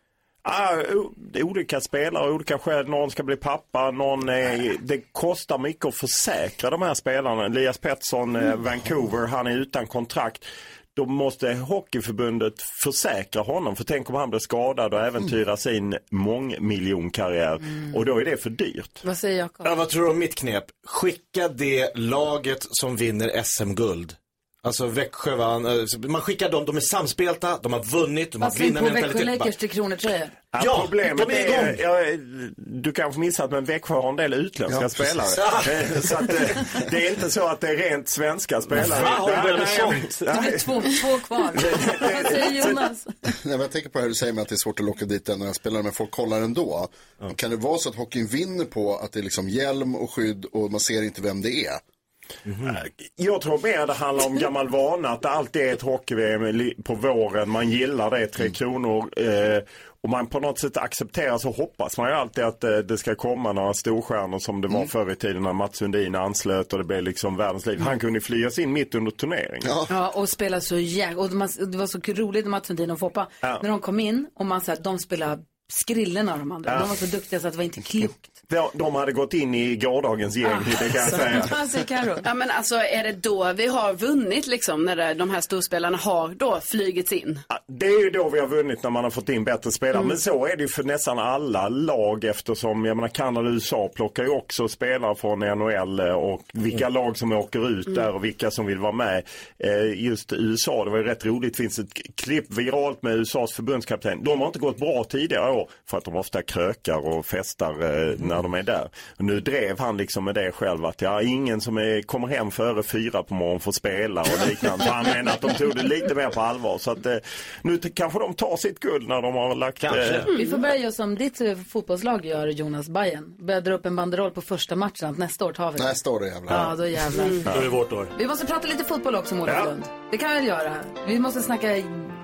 Ah, det är olika spelare, olika skäl. Någon ska bli pappa, någon är, det kostar mycket att försäkra de här spelarna. Elias Pettersson, eh, Vancouver, han är utan kontrakt. Då måste Hockeyförbundet försäkra honom. För tänk om han blir skadad och äventyrar sin mångmiljonkarriär. Mm. Och då är det för dyrt. Vad säger Jakob? Ja, vad tror du om mitt knep? Skicka det laget som vinner S M-guld. Alltså Växjö vann, man skickar dem, de är samspelta, de har vunnit, de har Fast på vinnarmentalitet. Växjö Lakers till Kronor-tröjor. Ja, Ja, problemet de är är, igång. ja, du kanske missat, men Växjö har en del utländska Ja, spelare. precis. Så att, eh, det är inte så att det är rent svenska spelare. Men fan, har du väl Nej, sånt? jag- Det blir två, två kvar. Vad säger Jonas? Nej, men jag tänker på det här du säger med att det är svårt att locka dit en när jag spelar, men folk kollar ändå. Kan det vara så att hockeyn vinner på att det är liksom hjälm och skydd och man ser inte vem det är? Mm. Jag tror mer det handlar om gammal vana, att det alltid är ett hockey-V M på våren, man gillar det, Tre Kronor eh, och man på något sätt accepterar, så hoppas man ju alltid att eh, det ska komma några storstjärnor som det var mm. förr i tiden när Mats Sundin anslöt och det blev liksom världens liv. Han kunde flygas in mitt under turneringen. Ja, ja och spela så jäkla, och man, det var så roligt med Mats Sundin och Foppa Ja. när de kom in och man sa att de spelade skrillen av de andra. Ja. De var så duktiga så att det var inte klokt. De, de hade gått in i gårdagens gäng, det kan jag säga. Vad säger Karo? Ja, men alltså är det då vi har vunnit liksom, när det, de här storspelarna har då flygits in? Det är ju då vi har vunnit, när man har fått in bättre spelare. Mm. Men så är det ju för nästan alla lag, eftersom jag menar, Kanada och U S A plockar ju också spelare från N H L och vilka mm. lag som åker ut där och vilka som vill vara med. Just U S A, det var ju rätt roligt, det finns ett klipp viralt med U S As förbundskapten. De har inte gått bra tidigare år för att de ofta krökar och festar när de är där. Och nu drev han liksom med det själv att ja, ingen som är, kommer hem före fyra på morgon får spela och liknande. Han menar att de tog det lite mer på allvar. Så att eh, nu t- kanske de tar sitt guld när de har lagt... Eh... Mm. Vi får börja göra som ditt eh, fotbollslag gör, Jonas Bayern. Börja dra upp en banderoll på första matchen. Nästa år tar vi det. Nästa år är jävlar. Ja, då jävlar. Mm. Då är det vårt år. Vi måste prata lite fotboll också, Olof Ja. Lund. Det kan vi väl göra. Vi måste snacka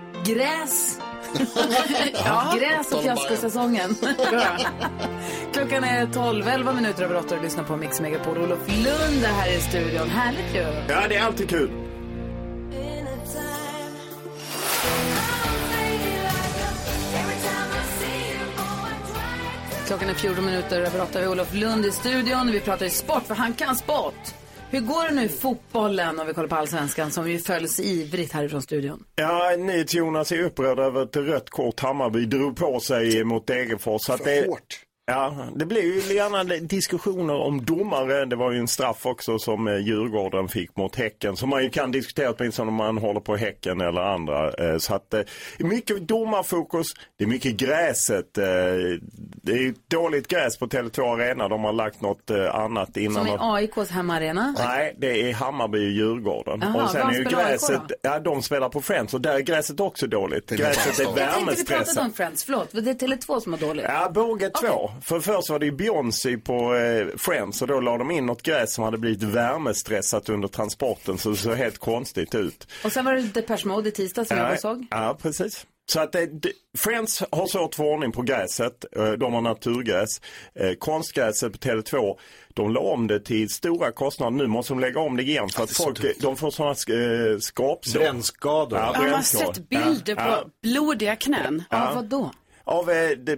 gräs. Ja, gräs och fiaskosäsongen. Klockan är tolv, elva minuter över åtta och lyssnar på Mix Megapol. Olof Lund är här i studion. Härligt ju. Ja, det är alltid kul. Klockan är fjorton minuter över åtta. Vi har Olof Lund i studion. Vi pratar i sport, för han kan sport. Hur går det nu i fotbollen om vi kollar på Allsvenskan som ju följs ivrigt härifrån studion? Ja, ni Jonas är upprörd över ett rött kort Hammarby drog på sig mot Degerfors. Så att det, hårt. Ja, det blir ju gärna diskussioner om domare. Det var ju en straff också som Djurgården fick mot Häcken. Som man ju kan diskutera åtminstone om man håller på Häcken eller andra. Så att det är mycket domarfokus. Det är mycket gräset. Det är dåligt gräs på Tele två Arena. De har lagt något annat innan. Som i A I K:s hemmaarena? Nej, det är Hammarby och Djurgården. Aha, och sen är ju gräset, A I K ja, de spelar på Friends och där är gräset också dåligt. Gräset är Jag tänkte vi värmestressat. pratade om Friends, förlåt. Det är Tele två som har dåligt. Ja, båge okay. två. För först var det ju Beyoncé på eh, Friends och då la de in något gräs som hade blivit värmestressat under transporten så det såg helt konstigt ut. Och sen var det Depeche Mode i tisdag som ja, jag bara såg. Ja, precis. Så att det, det, Friends har svårt att få ordning på gräset. De har naturgräs. Eh, konstgräset på Tele två, de la om det till stora kostnader. Nu måste de lägga om det igen för att folk, de får sådana eh, skrapsår. Brännskador. Ja, jag har sett bilder ja, på ja. blodiga knän. Ja. Ja, vad då? Av eh, det,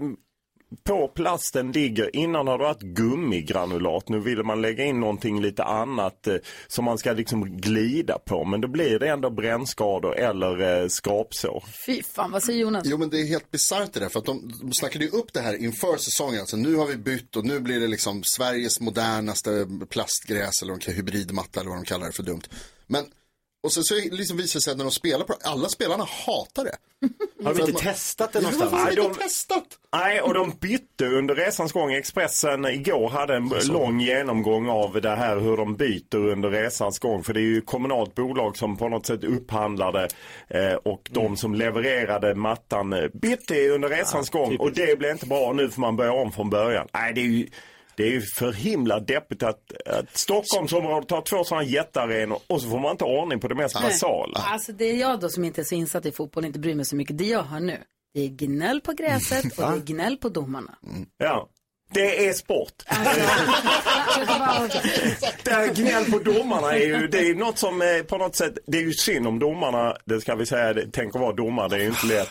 på plasten ligger, innan har det varit gummigranulat. Nu vill man lägga in någonting lite annat eh, som man ska liksom glida på. Men då blir det ändå brännskador eller eh, skrapsår. Fy fan, vad säger Jonas? Jo, men det är helt bisarrt det där. För att de, de snackade ju upp det här inför säsongen. Alltså nu har vi bytt och nu blir det liksom Sveriges modernaste plastgräs eller de hybridmatta eller vad de kallar det för dumt. Men och sen så liksom visar det sig att när de spelar på alla spelarna hatar det. Har de inte man... testat det någonstans? Ja, Nej, de... de... testat. Nej, och de bytte under resans gång. Expressen igår hade en lång genomgång av det här hur de byter under resans gång. För det är ju kommunalt bolag som på något sätt upphandlade eh, och de mm. som levererade mattan bytte under resans ja, gång. Typiskt. Och det blev inte bra. Nu får man börja om från början. Nej, det är ju... Det är ju för himla deppigt att, att Stockholmsområdet tar två sådana jättearenor och så får man inte ordning på det mest basala. Alltså det är jag då som inte är så insatt i fotboll, inte bryr mig så mycket. Det jag hör nu, det är gnäll på gräset och det är gnäll på domarna. Mm. Ja, det är sport. Det här gnäll på domarna är ju, det är något som är på något sätt, det är ju synd om domarna, det ska vi säga, det, tänk att vara domare, det är ju inte lätt.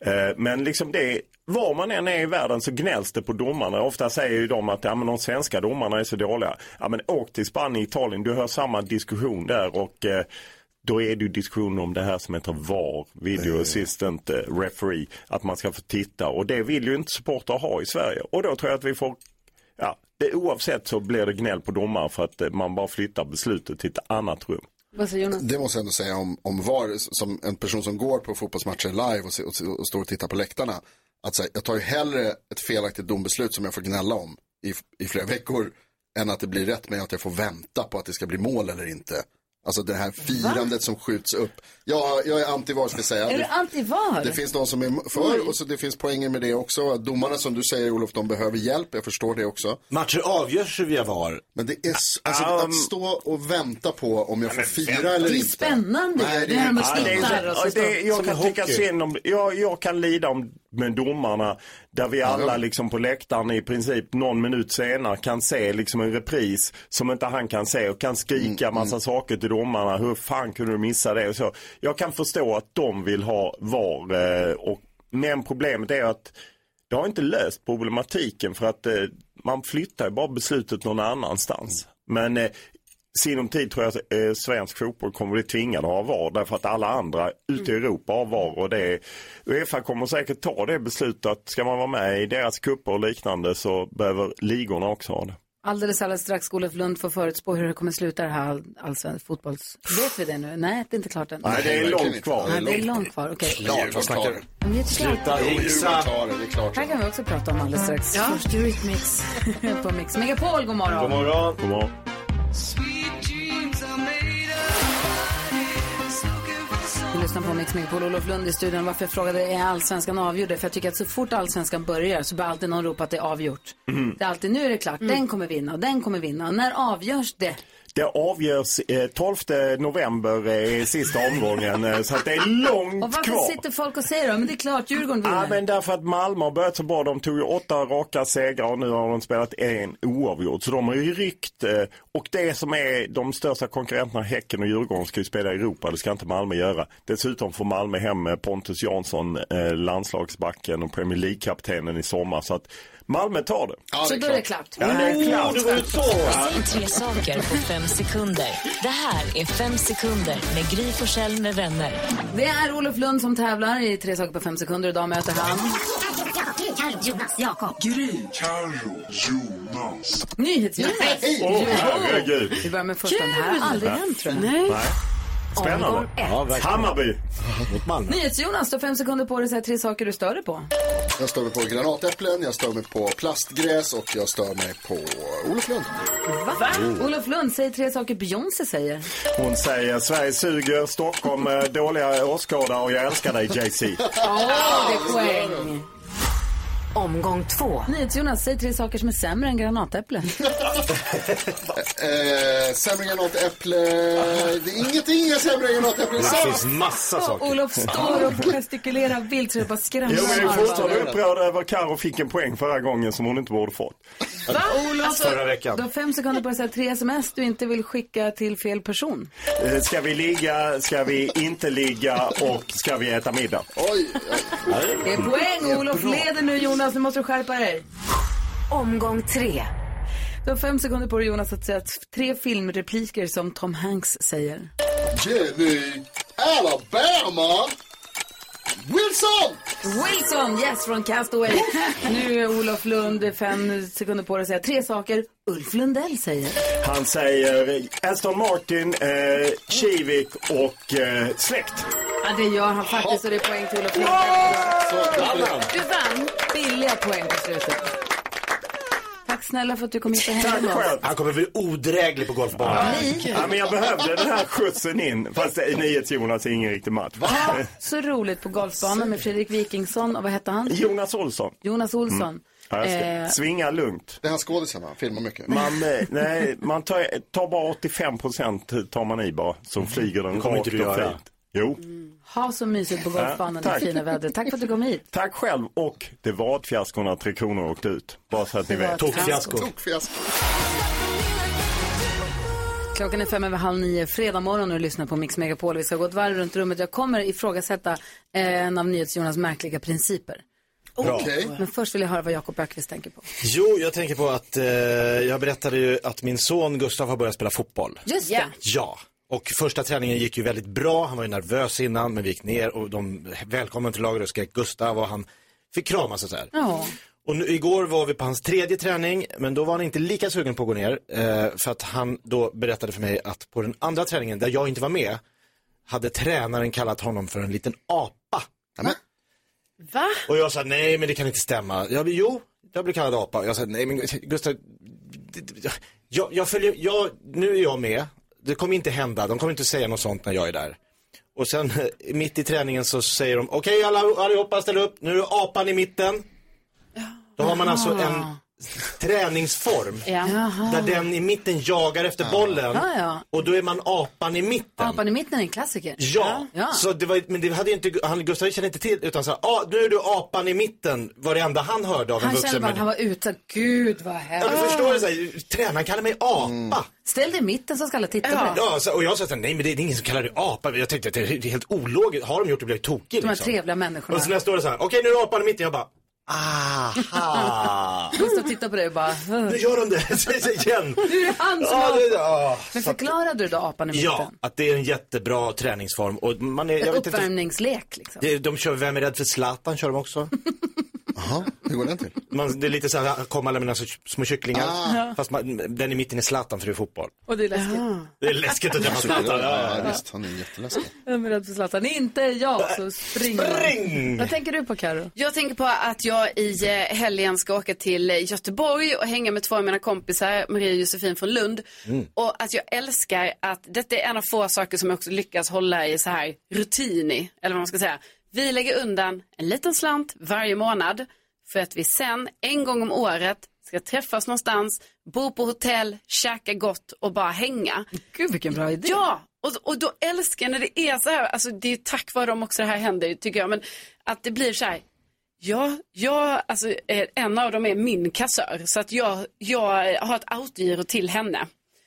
Men liksom det är, var man än är i världen så gnälls det på domarna. Ofta säger ju de att ja, men de svenska domarna är så dåliga. Ja, men åk till Spanien, Italien, du hör samma diskussion där och eh, då är det ju diskussion om det här som heter V A R, Video Assistant Referee, att man ska få titta. Och det vill ju inte supportrar ha i Sverige. Och då tror jag att vi får, ja, det, oavsett så blir det gnäll på domare för att eh, man bara flyttar beslutet till ett annat rum. Det måste jag ändå säga om, om V A R, som en person som går på fotbollsmatcher live och, och, och står och tittar på läktarna. Att säga, jag tar ju hellre ett felaktigt dombeslut som jag får gnälla om i, i flera veckor än att det blir rätt med att jag får vänta på att det ska bli mål eller inte. Alltså det här firandet Va? som skjuts upp. Ja, jag är anti-V A R ska jag säga. Är du anti-V A R? Det finns de som är för mm. och så det finns poänger med det också. Domarna som du säger Olof, de behöver hjälp. Jag förstår det också. Matcher avgörs via V A R. Men det är alltså um, att stå och vänta på om jag får fira eller inte. Det är spännande. Nej, det här med ja, det är, och så det, det, jag kan tycka synd om, jag, jag kan lida om med domarna där vi alla liksom på läktaren i princip någon minut senare kan se liksom en repris som inte han kan se och kan skrika mm, massa mm. saker till domarna. Hur fan kunde du missa det och så. Jag kan förstå att de vill ha V A R och, men problemet är att det har inte löst problematiken för att eh, man flyttar bara beslutet någon annanstans. Men eh, sinom tid tror jag att eh, svensk fotboll kommer bli tvingad att ha V A R därför att alla andra ute i Europa har V A R och det är, UEFA kommer säkert ta det beslutet att ska man vara med i deras kupper och liknande så behöver ligorna också ha det. Alldeles alldeles strax Olof Lund får förutspå hur det kommer sluta det här allsvensk fotbolls. Vet vi det nu? Nej, det är inte klart än. Nej, det är långt kvar. Nej, det är långt kvar. Okej. Klart, vad snackar du? Sluta gissa. Här kan vi också prata om alldeles strax. Ja. Först Eurythmics på Mix Megapol. God morgon. God morgon. God morgon. Du lyssnar på Mix Megapol, Olof Lund i studion. Varför jag frågade är allsvenskan avgjord? För jag tycker att så fort allsvenskan börjar så blir alltid någon ropa att det är avgjort. Mm. Det är alltid, nu är det klart, mm. den kommer vinna och den kommer vinna. Och när avgörs det? Det avgörs eh, tolfte november eh, sista omgången eh, så att det är långt kvar. Och varför kvar. sitter folk och säger då? Men det är klart Djurgården vinner. Ja, men därför att Malmö har börjat så bra. De tog ju åtta raka segrar och nu har de spelat en oavgjord. Så de har ju ryckt eh, Och det som är de största konkurrenterna, Häcken och Djurgården, ska ju spela i Europa. Det ska inte Malmö göra. Dessutom får Malmö hem Pontus Jansson, eh, landslagsbacken och Premier League-kaptenen i sommar. Så att Malmö tar det. Ja, så då är det klart. Ja, det är klart. Det var ju så. Säg tre saker på fem sekunder. Det här är fem sekunder med Gry Forssell med vänner. Det är Olof Lund som tävlar i tre saker på fem sekunder. Idag möter han Carro, Jonas, Jakob. Gry, Carro, Jonas. NyhetsJonas. Åh, herregud. Vi börjar med första. Det här har aldrig hänt, tror jag. Nej. Nej. Spännande. Ja, verkligen. Hammarby. Mot Malmö. NyhetsJonas, då fem sekunder på dig. Säg tre saker du stör dig på. Jag stör mig på granatäpplen, jag stör mig på plastgräs och jag stör mig på Olof Lund. Va? Oh. Olof Lund, säg tre saker Beyoncé säger. Hon säger Sverige suger, Stockholm eh, dåliga åskådare och jag älskar dig, Jay-Z. Åh, oh, det är poäng. Omgång två. NyhetsJonas, säg tre saker som är sämre än granatäpple. eh, sämre granatäpple. Det är ingenting är sämre än granatäpple. Det finns massa saker. Olof står och gestikulerar vilt så det bara skrämmer. Jo, men jag är fortfarande upprörd över Karo fick en poäng förra gången som hon inte borde fått. Va? Olof, alltså, förra veckan. Du har fem sekunder på att säga tre sms du inte vill skicka till fel person. Eh, Ska vi ligga, ska vi inte ligga och ska vi äta middag? Oj, oj. Det är poäng, Olof leder nu, Jonas. Nu måste du skärpa dig. Omgång tre. Du har fem sekunder på dig, Jonas, att säga tre filmrepliker som Tom Hanks säger. Jenny, Alabama, Wilson! Wilson, yes, från Castaway. Nu är Olof Lund fem sekunder på dig att säga tre saker Ulf Lundell säger. Han säger Aston Martin, eh, Kivik och eh, släkt. Ja, det gör han faktiskt och det är poäng till Olof Lundell. Du vann billiga poäng på slutet. Tack snälla för att du kom hit och hängde med oss. Han kommer bli odräglig på golfbanan. Ja, ja, men jag behövde den här skjutsen in. Fast i NyhetsJonas är ingen riktig match. Ja, så roligt på golfbanan med Fredrik Wikingsson. Och vad hette han? Jonas Olsson. Jonas Olsson. Mm. Ja, eh, svinga lugnt. Det är hans skådisar, man filmar mycket. Man, nej, man tar, tar bara åttiofem procent tar man i bara. Så flyger den kommer rakt inte du och göra. fint. Jo. Mm. Ha så mysigt på golfbanan ja, i fina vädret. Tack för att du kom hit. Tack själv. Och det var ett fiasko när Tre Kronor åkte ut. Bara så att ni vet. Tokfiasko. Tokfiasko. Klockan är fem över halv nio, fredag morgon och du lyssnar på Mix Megapol. Vi ska gå ett varv runt rummet. Jag kommer ifrågasätta en av NyhetsJonas märkliga principer. Okay. Men först vill jag höra vad Jakob Bergqvist tänker på. Jo, jag tänker på att eh, jag berättade ju att min son Gustav har börjat spela fotboll. Just det. Ja. Och första träningen gick ju väldigt bra. Han var ju nervös innan, men vi gick ner och de välkommen till laget och skrek Gustav och han fick kramas och så här. Ja. Och nu, igår var vi på hans tredje träning, men då var han inte lika sugen på att gå ner. Eh, för att han då berättade för mig att på den andra träningen, där jag inte var med, hade tränaren kallat honom för en liten apa. Amen. Va? Och jag sa, nej men det kan inte stämma. Jag, jo, jag blev kallad apa. Jag sa, nej men Gustav, jag, jag följer, jag, nu är jag med. Det kommer inte hända, de kommer inte säga något sånt när jag är där. Och sen mitt i träningen så säger de, okej okay, alla, allihopa ställ upp, nu är apan i mitten. Då har man alltså en träningsform Ja. där den i mitten jagar efter bollen Ja, ja. och då är man apan i mitten. Apan i mitten är en klassiker. Ja, Ja. Så det var, men det hade ju inte, han, Gustav kände inte till utan så ah, nu är du apan i mitten var det enda han hörde av en Han vuxen kände bara att han människa. var ute. Gud vad Ja, hemskt. du förstår det så här, tränaren kallar mig apa. Mm. Ställ dig i mitten så ska alla titta på Ja, dig. ja så, och jag sa så här, nej men det är ingen som kallar dig apa. Jag tänkte att det är helt ologiskt. Har de gjort det blir tokigt De här liksom. trevliga människorna. Och så när jag står det så här, okej okay, nu är du apan i mitten. Jag bara, aha. Gustav tittar på dig och bara... Nu gör de det, säg sig igen. Nu är det han som Ja, har... det, ja. Men förklarade du då apan i mitten? Ja, att det är en jättebra träningsform. Och man är, jag En vet inte, uppvärmningslek liksom. det, de kör Vem är rädd för Zlatan kör de också. Jaha, hur går den till? Man, det är lite så här, komma alla mina små kycklingar. Ah. Fast man, den är mitten i Zlatan för det är fotboll. Och det är läskigt. Det är läskigt att träffa Zlatan. Ja, Ja, visst, han är jätteläskig. Jag är rädd för Zlatan. Inte jag, så spring. Spring! Vad tänker du på, Karo? Jag tänker på att jag i eh, helgen ska åka till eh, Göteborg och hänga med två av mina kompisar, Maria och Josefin från Lund. Mm. Och att jag älskar att detta är en av få saker som jag också lyckas hålla i så här rutin i, eller vad man ska säga. Vi lägger undan en liten slant varje månad för att vi sen en gång om året ska träffas någonstans, bo på hotell, käka gott och bara hänga. Gud, vilken bra idé. Ja, och, och då älskar jag när det är så här, alltså det är ju tack vare dem också det här händer tycker jag, men att det blir så här, ja, jag, alltså eh, en av dem är min kassör, så att jag, jag har ett autogiro till henne.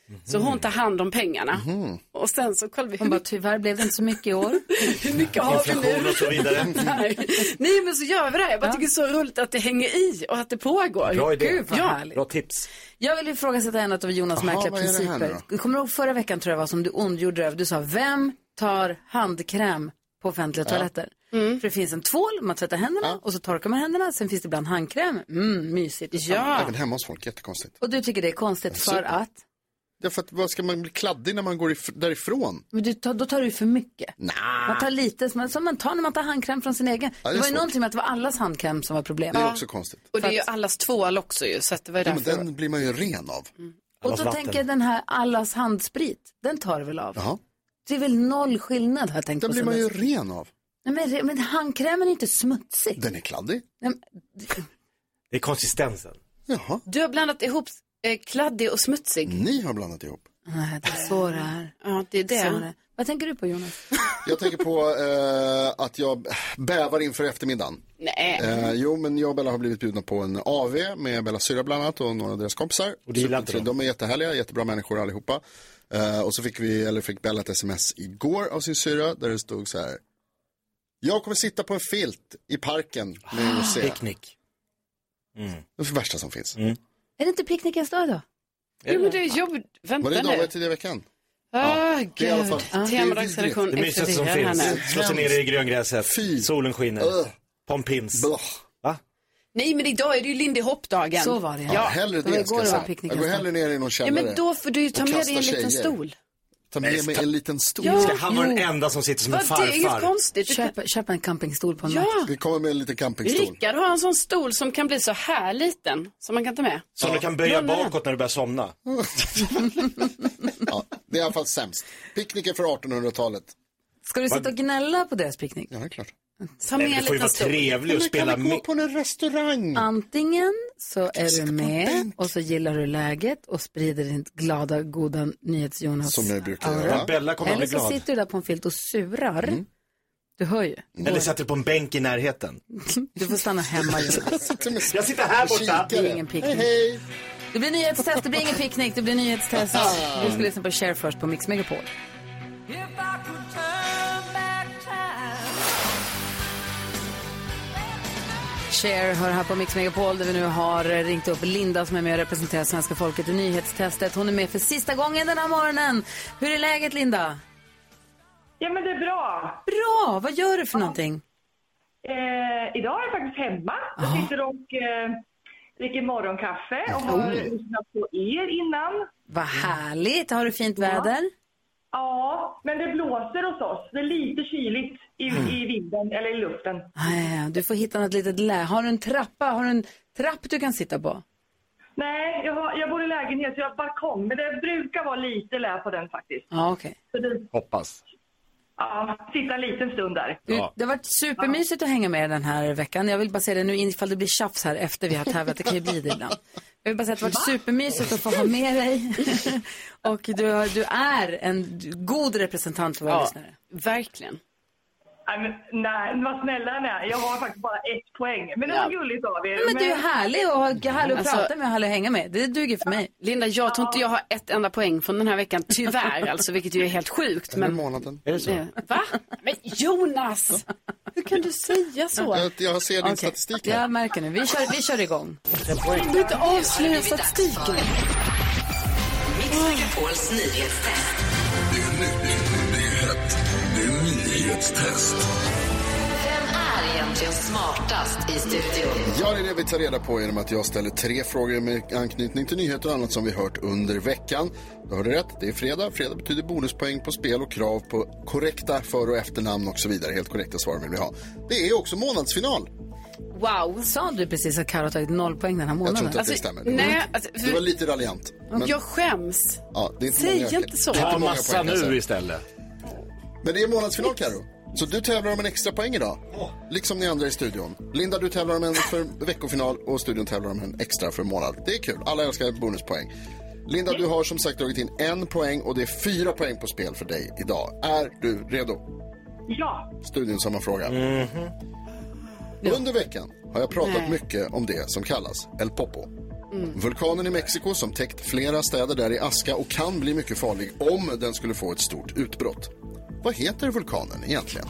Så hon tar hand om pengarna. Mm. Och sen så kollar vi. Hon bara, tyvärr blev det inte så mycket i år. Hur mycket har vi nu? Och så vidare. Nej. Nej, men så gör vi det här. Jag bara Ja. tycker det är så roligt att det hänger i och att det pågår. Bra idé. Gud vad Ja. härligt. Bra tips. Jag vill ifrågasätta en av Jonas Jaha, märkliga vad är det här nu principer. Kommer du ihåg förra veckan tror jag var som du ondgjorde dig över? Du sa, vem tar handkräm på offentliga toaletter? Mm. För det finns en tvål, man tvättar händerna Ja. och så torkar man händerna. Sen finns det ibland handkräm. Mm, mysigt. Ja. Även hemma hos folk, jättekonstigt. Och du tycker det är konstigt för Super. att? Därför att vad ska man bli kladdig när man går if- därifrån? Men du tar, då tar du för mycket. Nah. Man tar lite som man, som man tar när man tar handkräm från sin egen. Ja, det är det var ju svårt. någonting med att det var allas handkräm som var problemet. Det är också konstigt. Och det är ju allas tvål också ju. Så att det var ju Ja, men därför. den blir man ju ren av. Och Allas då vatten. tänker jag den här allas handsprit, den tar du väl av? Jaha. Det är väl noll skillnad har jag tänkt Den på. blir sen man ju dess. ren av. Nej, men, men handkrämen är inte smutsig. Den är kladdig. Nej, men, Det är konsistensen. Jaha. Du har blandat ihop eh, kladdig och smutsig. Ni har blandat ihop. nej, det är så det är. Ja, det är Så är det. det. Vad tänker du på, Jonas? Jag tänker på eh, att jag bävar inför eftermiddagen. Nej. Eh, jo, men jag och Bella har blivit bjudna på en A V med Bellas syrra bland annat och några av deras kompisar. Och det gillar inte de. de. de är jättehärliga, jättebra människor allihopa. Eh, och så fick vi, eller fick Bella ett sms igår av sin syrra där det stod så här. Jag kommer sitta på en filt i parken med och se. Picknick. Det är det värsta som finns. Mm. Är det inte picknickens dag då? Jo, men det är jobb. Vänta Var det idag nu. var det i veckan? Ah, det är i alla gud. fall- det är Temadagsredaktion Det mysigaste som exploderar här finns. nu. Slå sig ner i gröngräset. Fy. Solen skiner. Ugh. Pompins. Blah. Va? Nej, men idag är det ju Lindy Hopp-dagen. Så var det. Ja, Ja. hellre Det var det ska igår jag det var säga. picknickens Jag går dag. hellre ner i någon Ja, källare. men då får du ju ta och med kasta dig en liten tjejer. stol. Ta med mig en liten stol. Ja. Ska han vara den Jo. enda som sitter som Va, en det är inget farfar? konstigt. Du kan- Köp, köp en campingstol på en Ja. mack. Vi kommer med en liten campingstol. Rickard har en sån stol som kan bli så här liten. Som man kan ta med. Som du kan böja Låna den. bakåt när du börjar somna. Ja, det är i alla fall sämst. Picknicken för artonhundratalet. Ska du sitta och gnälla på deras picknick? Ja, det är klart. Ta med Nej, en det får ju liten vara stol. trevligt att Men spela kan vi gå med. på en restaurang? Antingen så är sitta du på en med bänk. och så gillar du läget och sprider din glada, goda NyhetsJonas Som jag brukar aura. göra. Bella kommer att Eller bli så glad. sitter du där på en filt och surar. Mm. Du hör ju. Eller sätter dig på en bänk i närheten. Du får stanna hemma, Jonas. Jag sitter här borta. Det blir ingen picknick. Hej, hej. Det blir nyhetstest, det blir ingen picknick, det blir nyhetstest. Vi ska lyssna på Cher först på Mix Megapol. Cher hör här på Mix Megapol där vi nu har ringt upp Linda som är med och representerar svenska folket i nyhetstestet. Hon är med för sista gången den här morgonen. Hur är läget, Linda? Ja, men det är bra. Bra, vad gör du för någonting? Eh, idag är jag faktiskt hemma. Jag sitter och eh, dricker morgonkaffe och har lyssnat på er innan. Vad härligt, har du fint väder? Ja, men det blåser hos oss. Det är lite kyligt i, i vinden, eller i luften. Nej, du får hitta något litet lä. Har du en trappa? Har du en trapp du kan sitta på? Nej, jag, har, jag bor i lägenhet så jag har balkong. Men det brukar vara lite lä på den faktiskt. Ja, okej. Så det, Hoppas. ja, sitta en liten stund där. Du, Ja. det har varit supermysigt att hänga med den här veckan. Jag vill bara säga det nu ifall det blir tjafs här efter vi har tävlat. Det kan ju bli det ibland. Jag vill bara säga att det har varit supermysigt att få ha med dig. Och du, har- du är en god representant för våra Ja, lyssnare. verkligen. Nej, men, nej, vad snälla ni är. Jag har faktiskt bara ett poäng. Men det var Ja. gulligt av er. Men du är härlig och härlig att Alltså- prata med och härlig att hänga med. Det duger för mig. Linda, jag tror inte jag har ett enda poäng från den här veckan, tyvärr alltså, vilket ju är helt sjukt. Den här Men, månaden. Är det så? Eh, va? Men Jonas! Hur kan du säga så? Jag, jag ser din Okej, statistik här. jag märker nu. Vi kör, vi kör igång. Du vill inte avslöja statistiken. Mix Megapols nyhetstest. Det är nytt, det är hett, det är nyhetstest. Vem är egentligen smartast i studion? Ja, det är det vi tar reda på genom att jag ställer tre frågor med anknytning till nyheter och annat som vi hört under veckan. Du hörde rätt, det är fredag. Fredag betyder bonuspoäng på spel och krav på korrekta för- och efternamn och så vidare. Helt korrekta svar vill vi ha. Det är också månadsfinal. Wow, sa du precis att Karo har tagit noll poäng den här Jag månaden? tror inte att det Alltså, stämmer. nej, alltså, Det var lite raljant. Men, Jag skäms. ja, det är inte Säg många, inte så. det är Ta inte många massa poäng, alltså. nu istället. Men det är månadsfinal, Karo. Så du tävlar om en extra poäng idag. Liksom ni andra i studion. Linda, du tävlar om en för veckofinal och studion tävlar om en extra för månad. Det är kul. Alla älskar bonuspoäng. Linda, du har som sagt dragit in en poäng och det är fyra poäng på spel för dig idag. Är du redo? Ja. Studion samma fråga. Mm-hmm. Under veckan har jag pratat Nej. mycket om det som kallas El Popo. Mm. Vulkanen i Mexiko som täckt flera städer där i aska och kan bli mycket farlig om den skulle få ett stort utbrott. Vad heter vulkanen egentligen?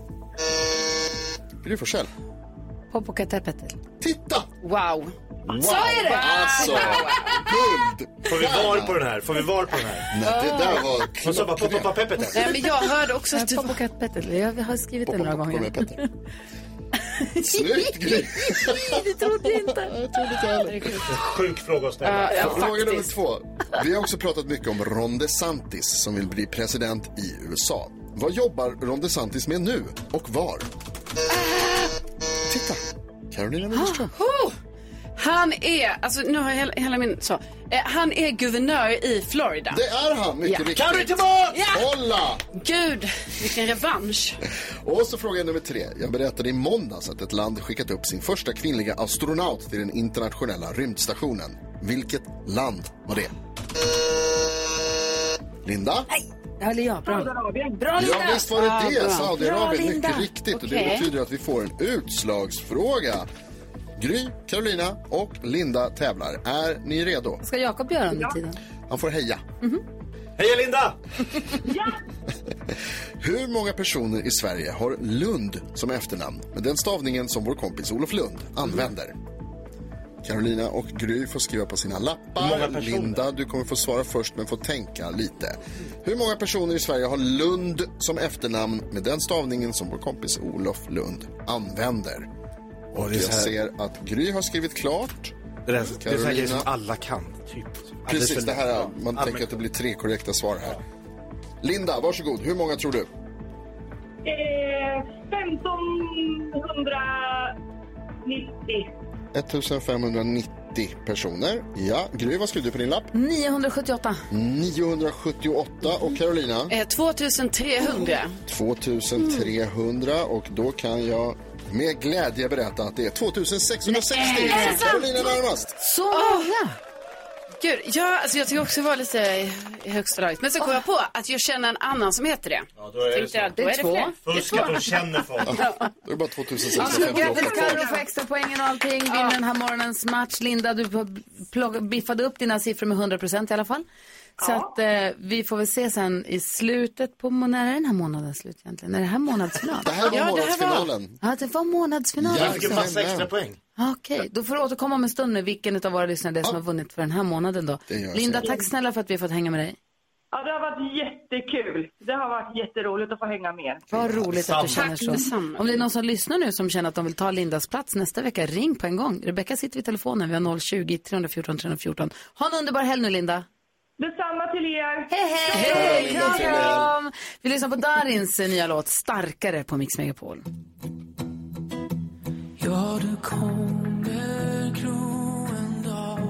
Gry Forssell. Popocatépetl. Titta! Wow. Wow. Så är det! Alltså, guld! Får vi var på den här? Får vi var på den här? Nej, det där var Och så bara Popocatépetl. Nej, men jag hörde också att du... Popocatépetl. Jag har skrivit det några gånger. Snyggt, Gry! Det trodde jag inte. Jag trodde inte heller. Sjuk fråga att ställa. Ja, ja, Fråga nummer faktiskt. två. Vi har också pratat mycket om Ron DeSantis som vill bli president i U S A. Vad jobbar Ron DeSantis med nu och var? Titta, Carolina Widerström. Oh, han är, alltså nu har jag hela, hela min, så. Eh, han är guvernör i Florida. Det är han, mycket Ja. riktigt. Kan du tillbaka? Ja. Hålla! Gud, vilken revansch. Och så fråga nummer tre. Jag berättade i måndags att ett land skickat upp sin första kvinnliga astronaut till den internationella rymdstationen. Vilket land var det? Linda? Nej, eller ja, bra. Saudiarabien. Bra, Linda. Ja, visst var det Ja, det. bra. Saudiarabien, Bra, Linda. mycket riktigt. Och det Okej. betyder att vi får en utslagsfråga. Gry, Carolina och Linda tävlar. Är ni redo? Ska Jakob göra under tiden? Han får heja. Heja Linda! Hur många personer i Sverige har Lund som efternamn med den stavningen som vår kompis Olof Lund använder? Carolina och Gry får skriva på sina Hur många lappar. personer? Linda, du kommer få svara först men få tänka lite. Hur många personer i Sverige har Lund som efternamn med den stavningen som vår kompis Olof Lund använder? Och det är jag så här- ser att Gry har skrivit klart. Det där, det är så här grejer som Carolina. alla kan, typ. Precis, det här är, man Ja, tänker men- att det blir tre korrekta svar här. Linda, varsågod. Hur många tror du? Eh, femtonhundranittio. femtonhundranittio personer. Ja, Gry, vad skrev du på din lapp? niohundrasjuttioåtta. niohundrasjuttioåtta och Carolina? Eh, tvåtusentrehundra. tvåtusentrehundra och då kan jag med glädje berätta att det är tvåtusensexhundrasextio. Nej, är det sant? Carolina närmast. Så många! Gud, ja, alltså jag tycker också det var lite i, i högsta laget. Men så kom jag på att jag känner en annan som heter det. Ja, då är det Tänkte så. jag, då Det är är det två. fler. Fusk att de känner folk. Då är det bara Alltså, tvåtusensexhundrafemtioåtta grattis kvar. Carro, får extra poängen och allting. Vinner den här morgonens match. Linda, du plock- biffade upp dina siffror med hundra procent i alla fall. Så att eh, vi får väl se sen i slutet på, må- när är den här månaden slut egentligen? När är det här månadsfinal? Det här var Ja, det här var- månadsfinalen. Ja, det var månadsfinal. Ja, Jag fick en massa extra poäng. Okej, då får du återkomma om en stund med vilken av våra lyssnare det är som har vunnit för den här månaden då. Det gör jag Linda, så. tack snälla för att vi har fått hänga med dig. Ja, det har varit jättekul. Det har varit jätteroligt att få hänga med. Vad roligt att du känner så. detsamma. Om det är någon som lyssnar nu som känner att de vill ta Lindas plats nästa vecka, ring på en gång. Rebecka sitter vid telefonen, vi har noll tjugo, tre fjorton, tre fjorton. Ha en underbar helg nu, Linda. Detsamma till er. Hej, hej! Kram, kram! Vi lyssnar på Darins eh, nya låt Starkare på Mix Megapol. Ja, du kommer gro en dag.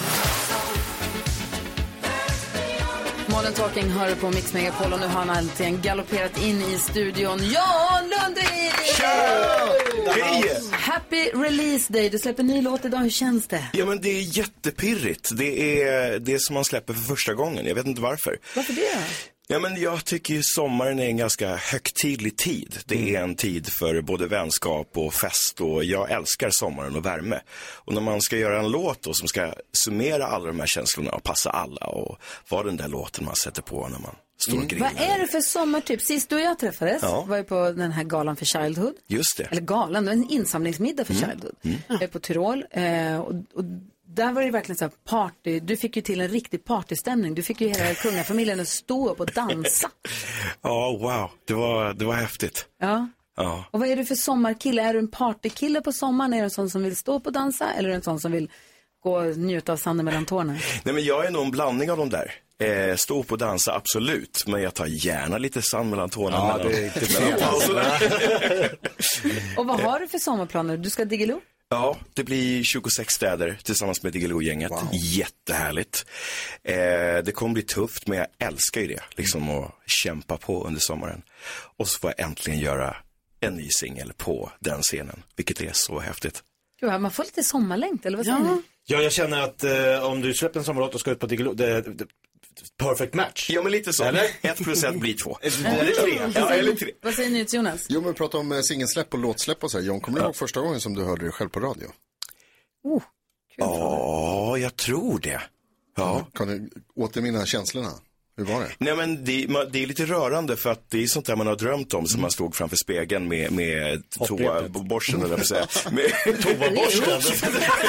Modern Talking hör på Mix Megapol och nu har han äntligen galopperat in i studion. Jan Lundin! Hej! Happy Release Day. Du släpper en ny låt idag. Hur känns det? Ja, men det är jättepirrigt. Det är det som man släpper för första gången. Jag vet inte varför. Varför det? Ja, men jag tycker ju sommaren är en ganska högtidlig tid. Det är en tid för både vänskap och fest och jag älskar sommaren och värme. Och när man ska göra en låt då, som ska summera alla de här känslorna och passa alla och vara den där låten man sätter på när man står och grillar. Vad är det för sommartyp? Sist du och jag träffades Ja. var ju på den här galan för Childhood. Just det. Eller galan, det var en insamlingsmiddag för Mm. Childhood. Mm. På Tyrol. Eh, och, och där var det verkligen så här party. Du fick ju till en riktig partystämning. Du fick ju hela kungafamiljen att stå upp och dansa. Ja, wow. Det var, det var häftigt. Ja. Ja. Och vad är du för sommarkille? Är du en partykille på sommaren? Är du en sån som vill stå upp och dansa? Eller är du en sån som vill gå och njuta av sanden mellan tårna? Nej, men jag är nog en blandning av de där. Eh, stå upp och dansa, absolut. Men jag tar gärna lite sand mellan tårna. Ja, mellan, det är inte mellan fel. pauserna. Och vad har du för sommarplaner? Du ska Diggiloo? Ja, det blir tjugosex städer tillsammans med Diggiloo-gänget. Wow. Jättehärligt. Eh, det kommer bli tufft, men jag älskar ju det. Liksom att kämpa på under sommaren. Och så får jag äntligen göra en ny singel på den scenen. Vilket är så häftigt. Gud, man får lite sommarlängt, eller vad säger ni? Ja, jag känner att eh, om du släpper en sommarlåt och ska ut på Diggiloo, det, det, perfect match. Ja, men lite så. Eller? Ett plus ett blir två. Eller tre. Ja, eller tre. Vad säger ni till Jonas? Jo, men vi pratar om eh, singelsläpp och låtsläpp och så här. John, kommer du ihåg första gången som du hörde det själv på radio? Oh, Ja, Ja, jag tror det. Ja. Kan du återminna känslorna? Hur var det? Nej, men det, man, det är lite rörande för att det är sånt där man har drömt om som man stod framför spegeln med, med toaborsten, eller vad säga. Med toaborsten.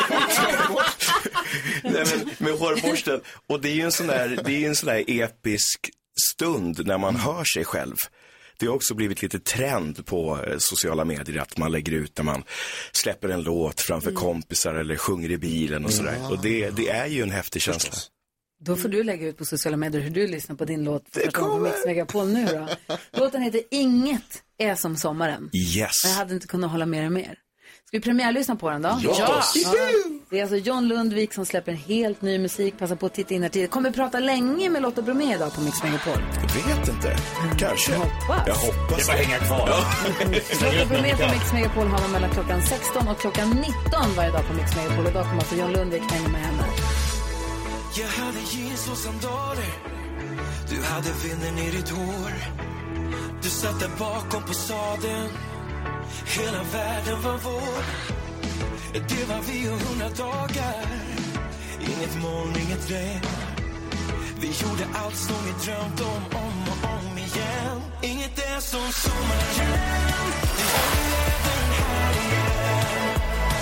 Nej, men med hårborsten. Och det är ju en sån där, det är en sån där episk stund när man hör sig själv. Det har också blivit lite trend på sociala medier att man lägger ut när man släpper en låt framför mm. kompisar eller sjunger i bilen och sådär. Ja. Och det, det är ju en häftig känsla. Då får du lägga ut på sociala medier hur du lyssnar på din låt för på Mix Megapol nu då. Låten heter Inget är som sommaren. Yes. Jag hade inte kunnat hålla med dig mer. Ska vi premiärlyssna på den då? Ja. ja. Det är alltså John Lundvik som släpper en helt ny musik. Passa på att titta in här tid. Kommer vi prata länge med Lotta Bromé idag på Mix Megapol? Jag vet inte. Kanske. Jag hoppas. Jag hoppas. Det bara hänga kvar. Ja. Lotta Bromé på Mix Megapol har man mellan klockan sexton och klockan nitton varje dag på Mix Megapol. Och då kommer alltså John Lundvik hänga med henne. Jag hade jeans och sandaler. Du hade vinden i ditt hår. Du satt där bakom på sadeln. Hela världen var vår. Det var vi och hundra dagar. Inget moln, inget regn. Vi gjorde allt som vi drömt om, om och om igen. Inget är som sommaren. Vi överlever den här igen.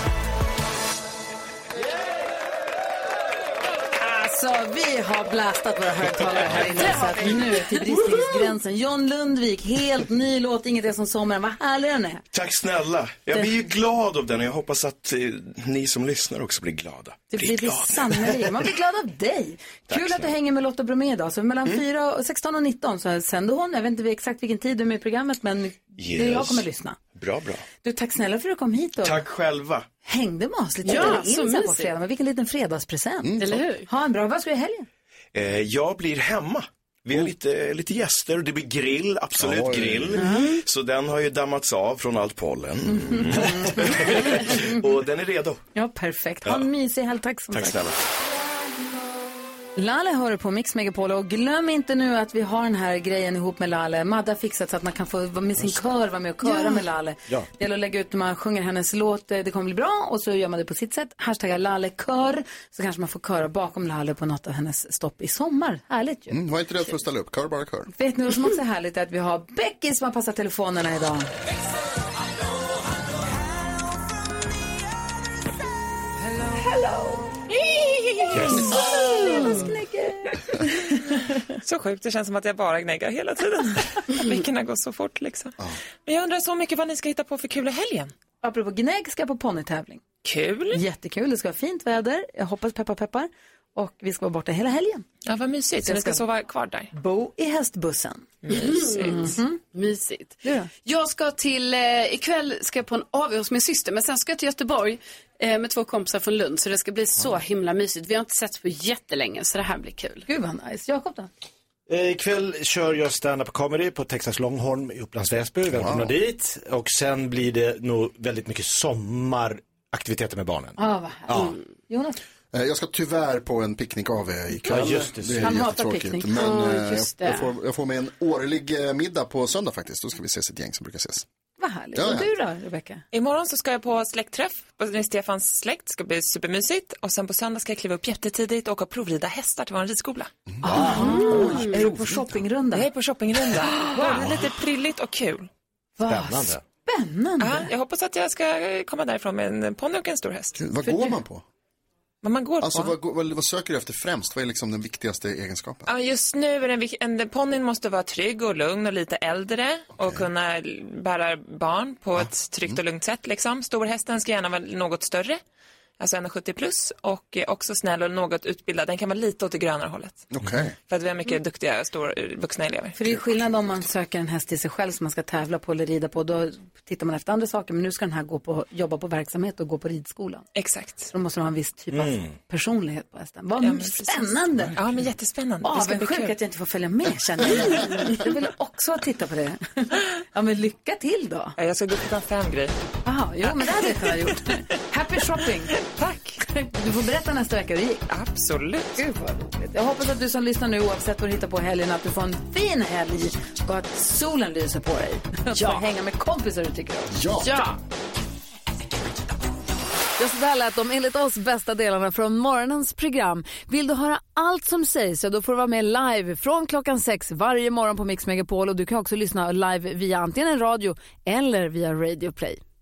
Alltså, vi har blastat våra högtalare här inne så att nu till bristningsgränsen. John Lundvik, helt ny låt, Inget är som sommaren. Vad härlig den är. Tack snälla. Jag blir ju glad av den och jag hoppas att eh, ni som lyssnar också blir glada. Det blir det sannolikt. Man blir glad av dig. Tack Kul snälla. Att du hänger med Lotta Bromé idag. Så mellan mm. fyra och sexton och nitton så sänder hon. Jag vet inte exakt vilken tid du är med i programmet, men yes. det jag kommer att lyssna. Bra, bra. Du, tack snälla för att du kom hit. Och tack själva. Hängde med oss lite. Ja, in så så på fredag. Men vilken liten fredagspresent. Mm, eller hur? Ha en bra, vad ska du i helgen? Eh, jag blir hemma. Vi har lite, lite gäster och det blir grill, absolut Oj. grill. Mm. Så den har ju dammats av från allt pollen. Mm. Och den är redo. Ja, perfekt. Ha en ja. mysig helg, tack som Tack snälla. Lale hör på Mix Megapol och glöm inte nu att vi har den här grejen ihop med Lale. Madda fixat så att man kan få vara med sin kör, vara med och köra ja. med Lale. Ja. Det gäller att lägga ut när man sjunger hennes låt, det kommer bli bra och så gör man det på sitt sätt. Hashtaggar Lale kör, så kanske man får köra bakom Lale på något av hennes stopp i sommar. Härligt ju. Mm, var inte rädd för att ställa upp, kör bara kör. Vet ni vad som också är härligt är att vi har Becky som har passat telefonerna idag. Hello. Yes. Så sjukt, det känns som att jag bara gnäggar hela tiden. Veckorna går så fort liksom. Ja. Men jag undrar så mycket vad ni ska hitta på för kul i helgen. Apropå gnägg ska på ponnytävling. Kul. Jättekul, det ska vara fint väder. Jag hoppas peppar peppar. Och vi ska vara borta hela helgen. Ja, vad mysigt. Så ni ska sova kvar där. Bo i hästbussen. Mysigt. Mm-hmm. Mysigt. Ja. Jag ska till, eh, ikväll ska jag på en A V hos min syster. Men sen ska jag till Göteborg eh, med två kompisar från Lund. Så det ska bli så himla mysigt. Vi har inte sett på jättelänge, så det här blir kul. Gud vad nice. Jakob då? Eh, ikväll kör jag stand-up comedy på Texas Longhorn i Upplands Väsby. Välkomna wow. dit. Och sen blir det nog väldigt mycket sommaraktiviteter med barnen. Ah, vad härligt. Ja. Mm. Jonas? Jag ska tyvärr på en picknick-A V ikväll. Ja, just det. Det är Han jättetråkigt. Men oh, just det. Jag, får, jag får med en årlig middag på söndag faktiskt. Då ska vi ses ett gäng som brukar ses. Vad härligt. Ja, och du då, Rebecca? Imorgon så ska jag på släktträff med Stefans släkt. Det ska bli supermysigt. Och sen på söndag ska jag kliva upp jättetidigt och åka och provrida hästar till vår ridskola. Mm. Ah, mm. Är du på shoppingrunda? Jag är på shoppingrunda. Wow. Det är lite prilligt och kul. Spännande. Spännande. Ja, jag hoppas att jag ska komma därifrån med en ponny och en stor häst. Vad går man på? Vad man går alltså, på. Vad, vad, vad söker du efter främst? Vad är liksom den viktigaste egenskapen? Ja, just nu är den, en, ponnyn måste vara trygg och lugn och lite äldre. Okay. Och kunna bära barn på ah. ett tryggt och lugnt sätt. Liksom. Storhästen ska gärna vara något större. Alltså en sjuttio plus. Och också snäll och något utbildad. Den kan vara lite åt det grönare hållet. Okay. För att vi har mycket duktiga stor, vuxna elever. För det är skillnad om man söker en häst till sig själv som man ska tävla på eller rida på. Då tittar man efter andra saker. Men nu ska den här gå på, jobba på verksamhet och gå på ridskolan. Exakt. Då måste man ha en viss typ av mm. personlighet på hästen. Vad ja, spännande. Precis. Ja, men jättespännande. Ja, men sjukt att jag inte får följa med, känner jag. Jag vill också titta på det. Ja, men lycka till då. Ja, jag ska gå klockan fem, Gry. Jaha, jo, men det hade jag kunnat gjort. Happy shopping. Tack. Du får berätta nästa vecka hur det gick. Absolut. Gud vad roligt. Jag hoppas att du som lyssnar nu, oavsett vad du hittar på helgen, att du får en fin helg och att solen lyser på dig. Ja. Att hänga med kompisar du tycker om. Ja. Ja. Ja, så där lät de enligt oss bästa delarna från morgonens program. Vill du höra allt som sägs så då får du vara med live från klockan sex varje morgon på Mix Megapol. Och du kan också lyssna live via antingen en radio eller via Radio Play.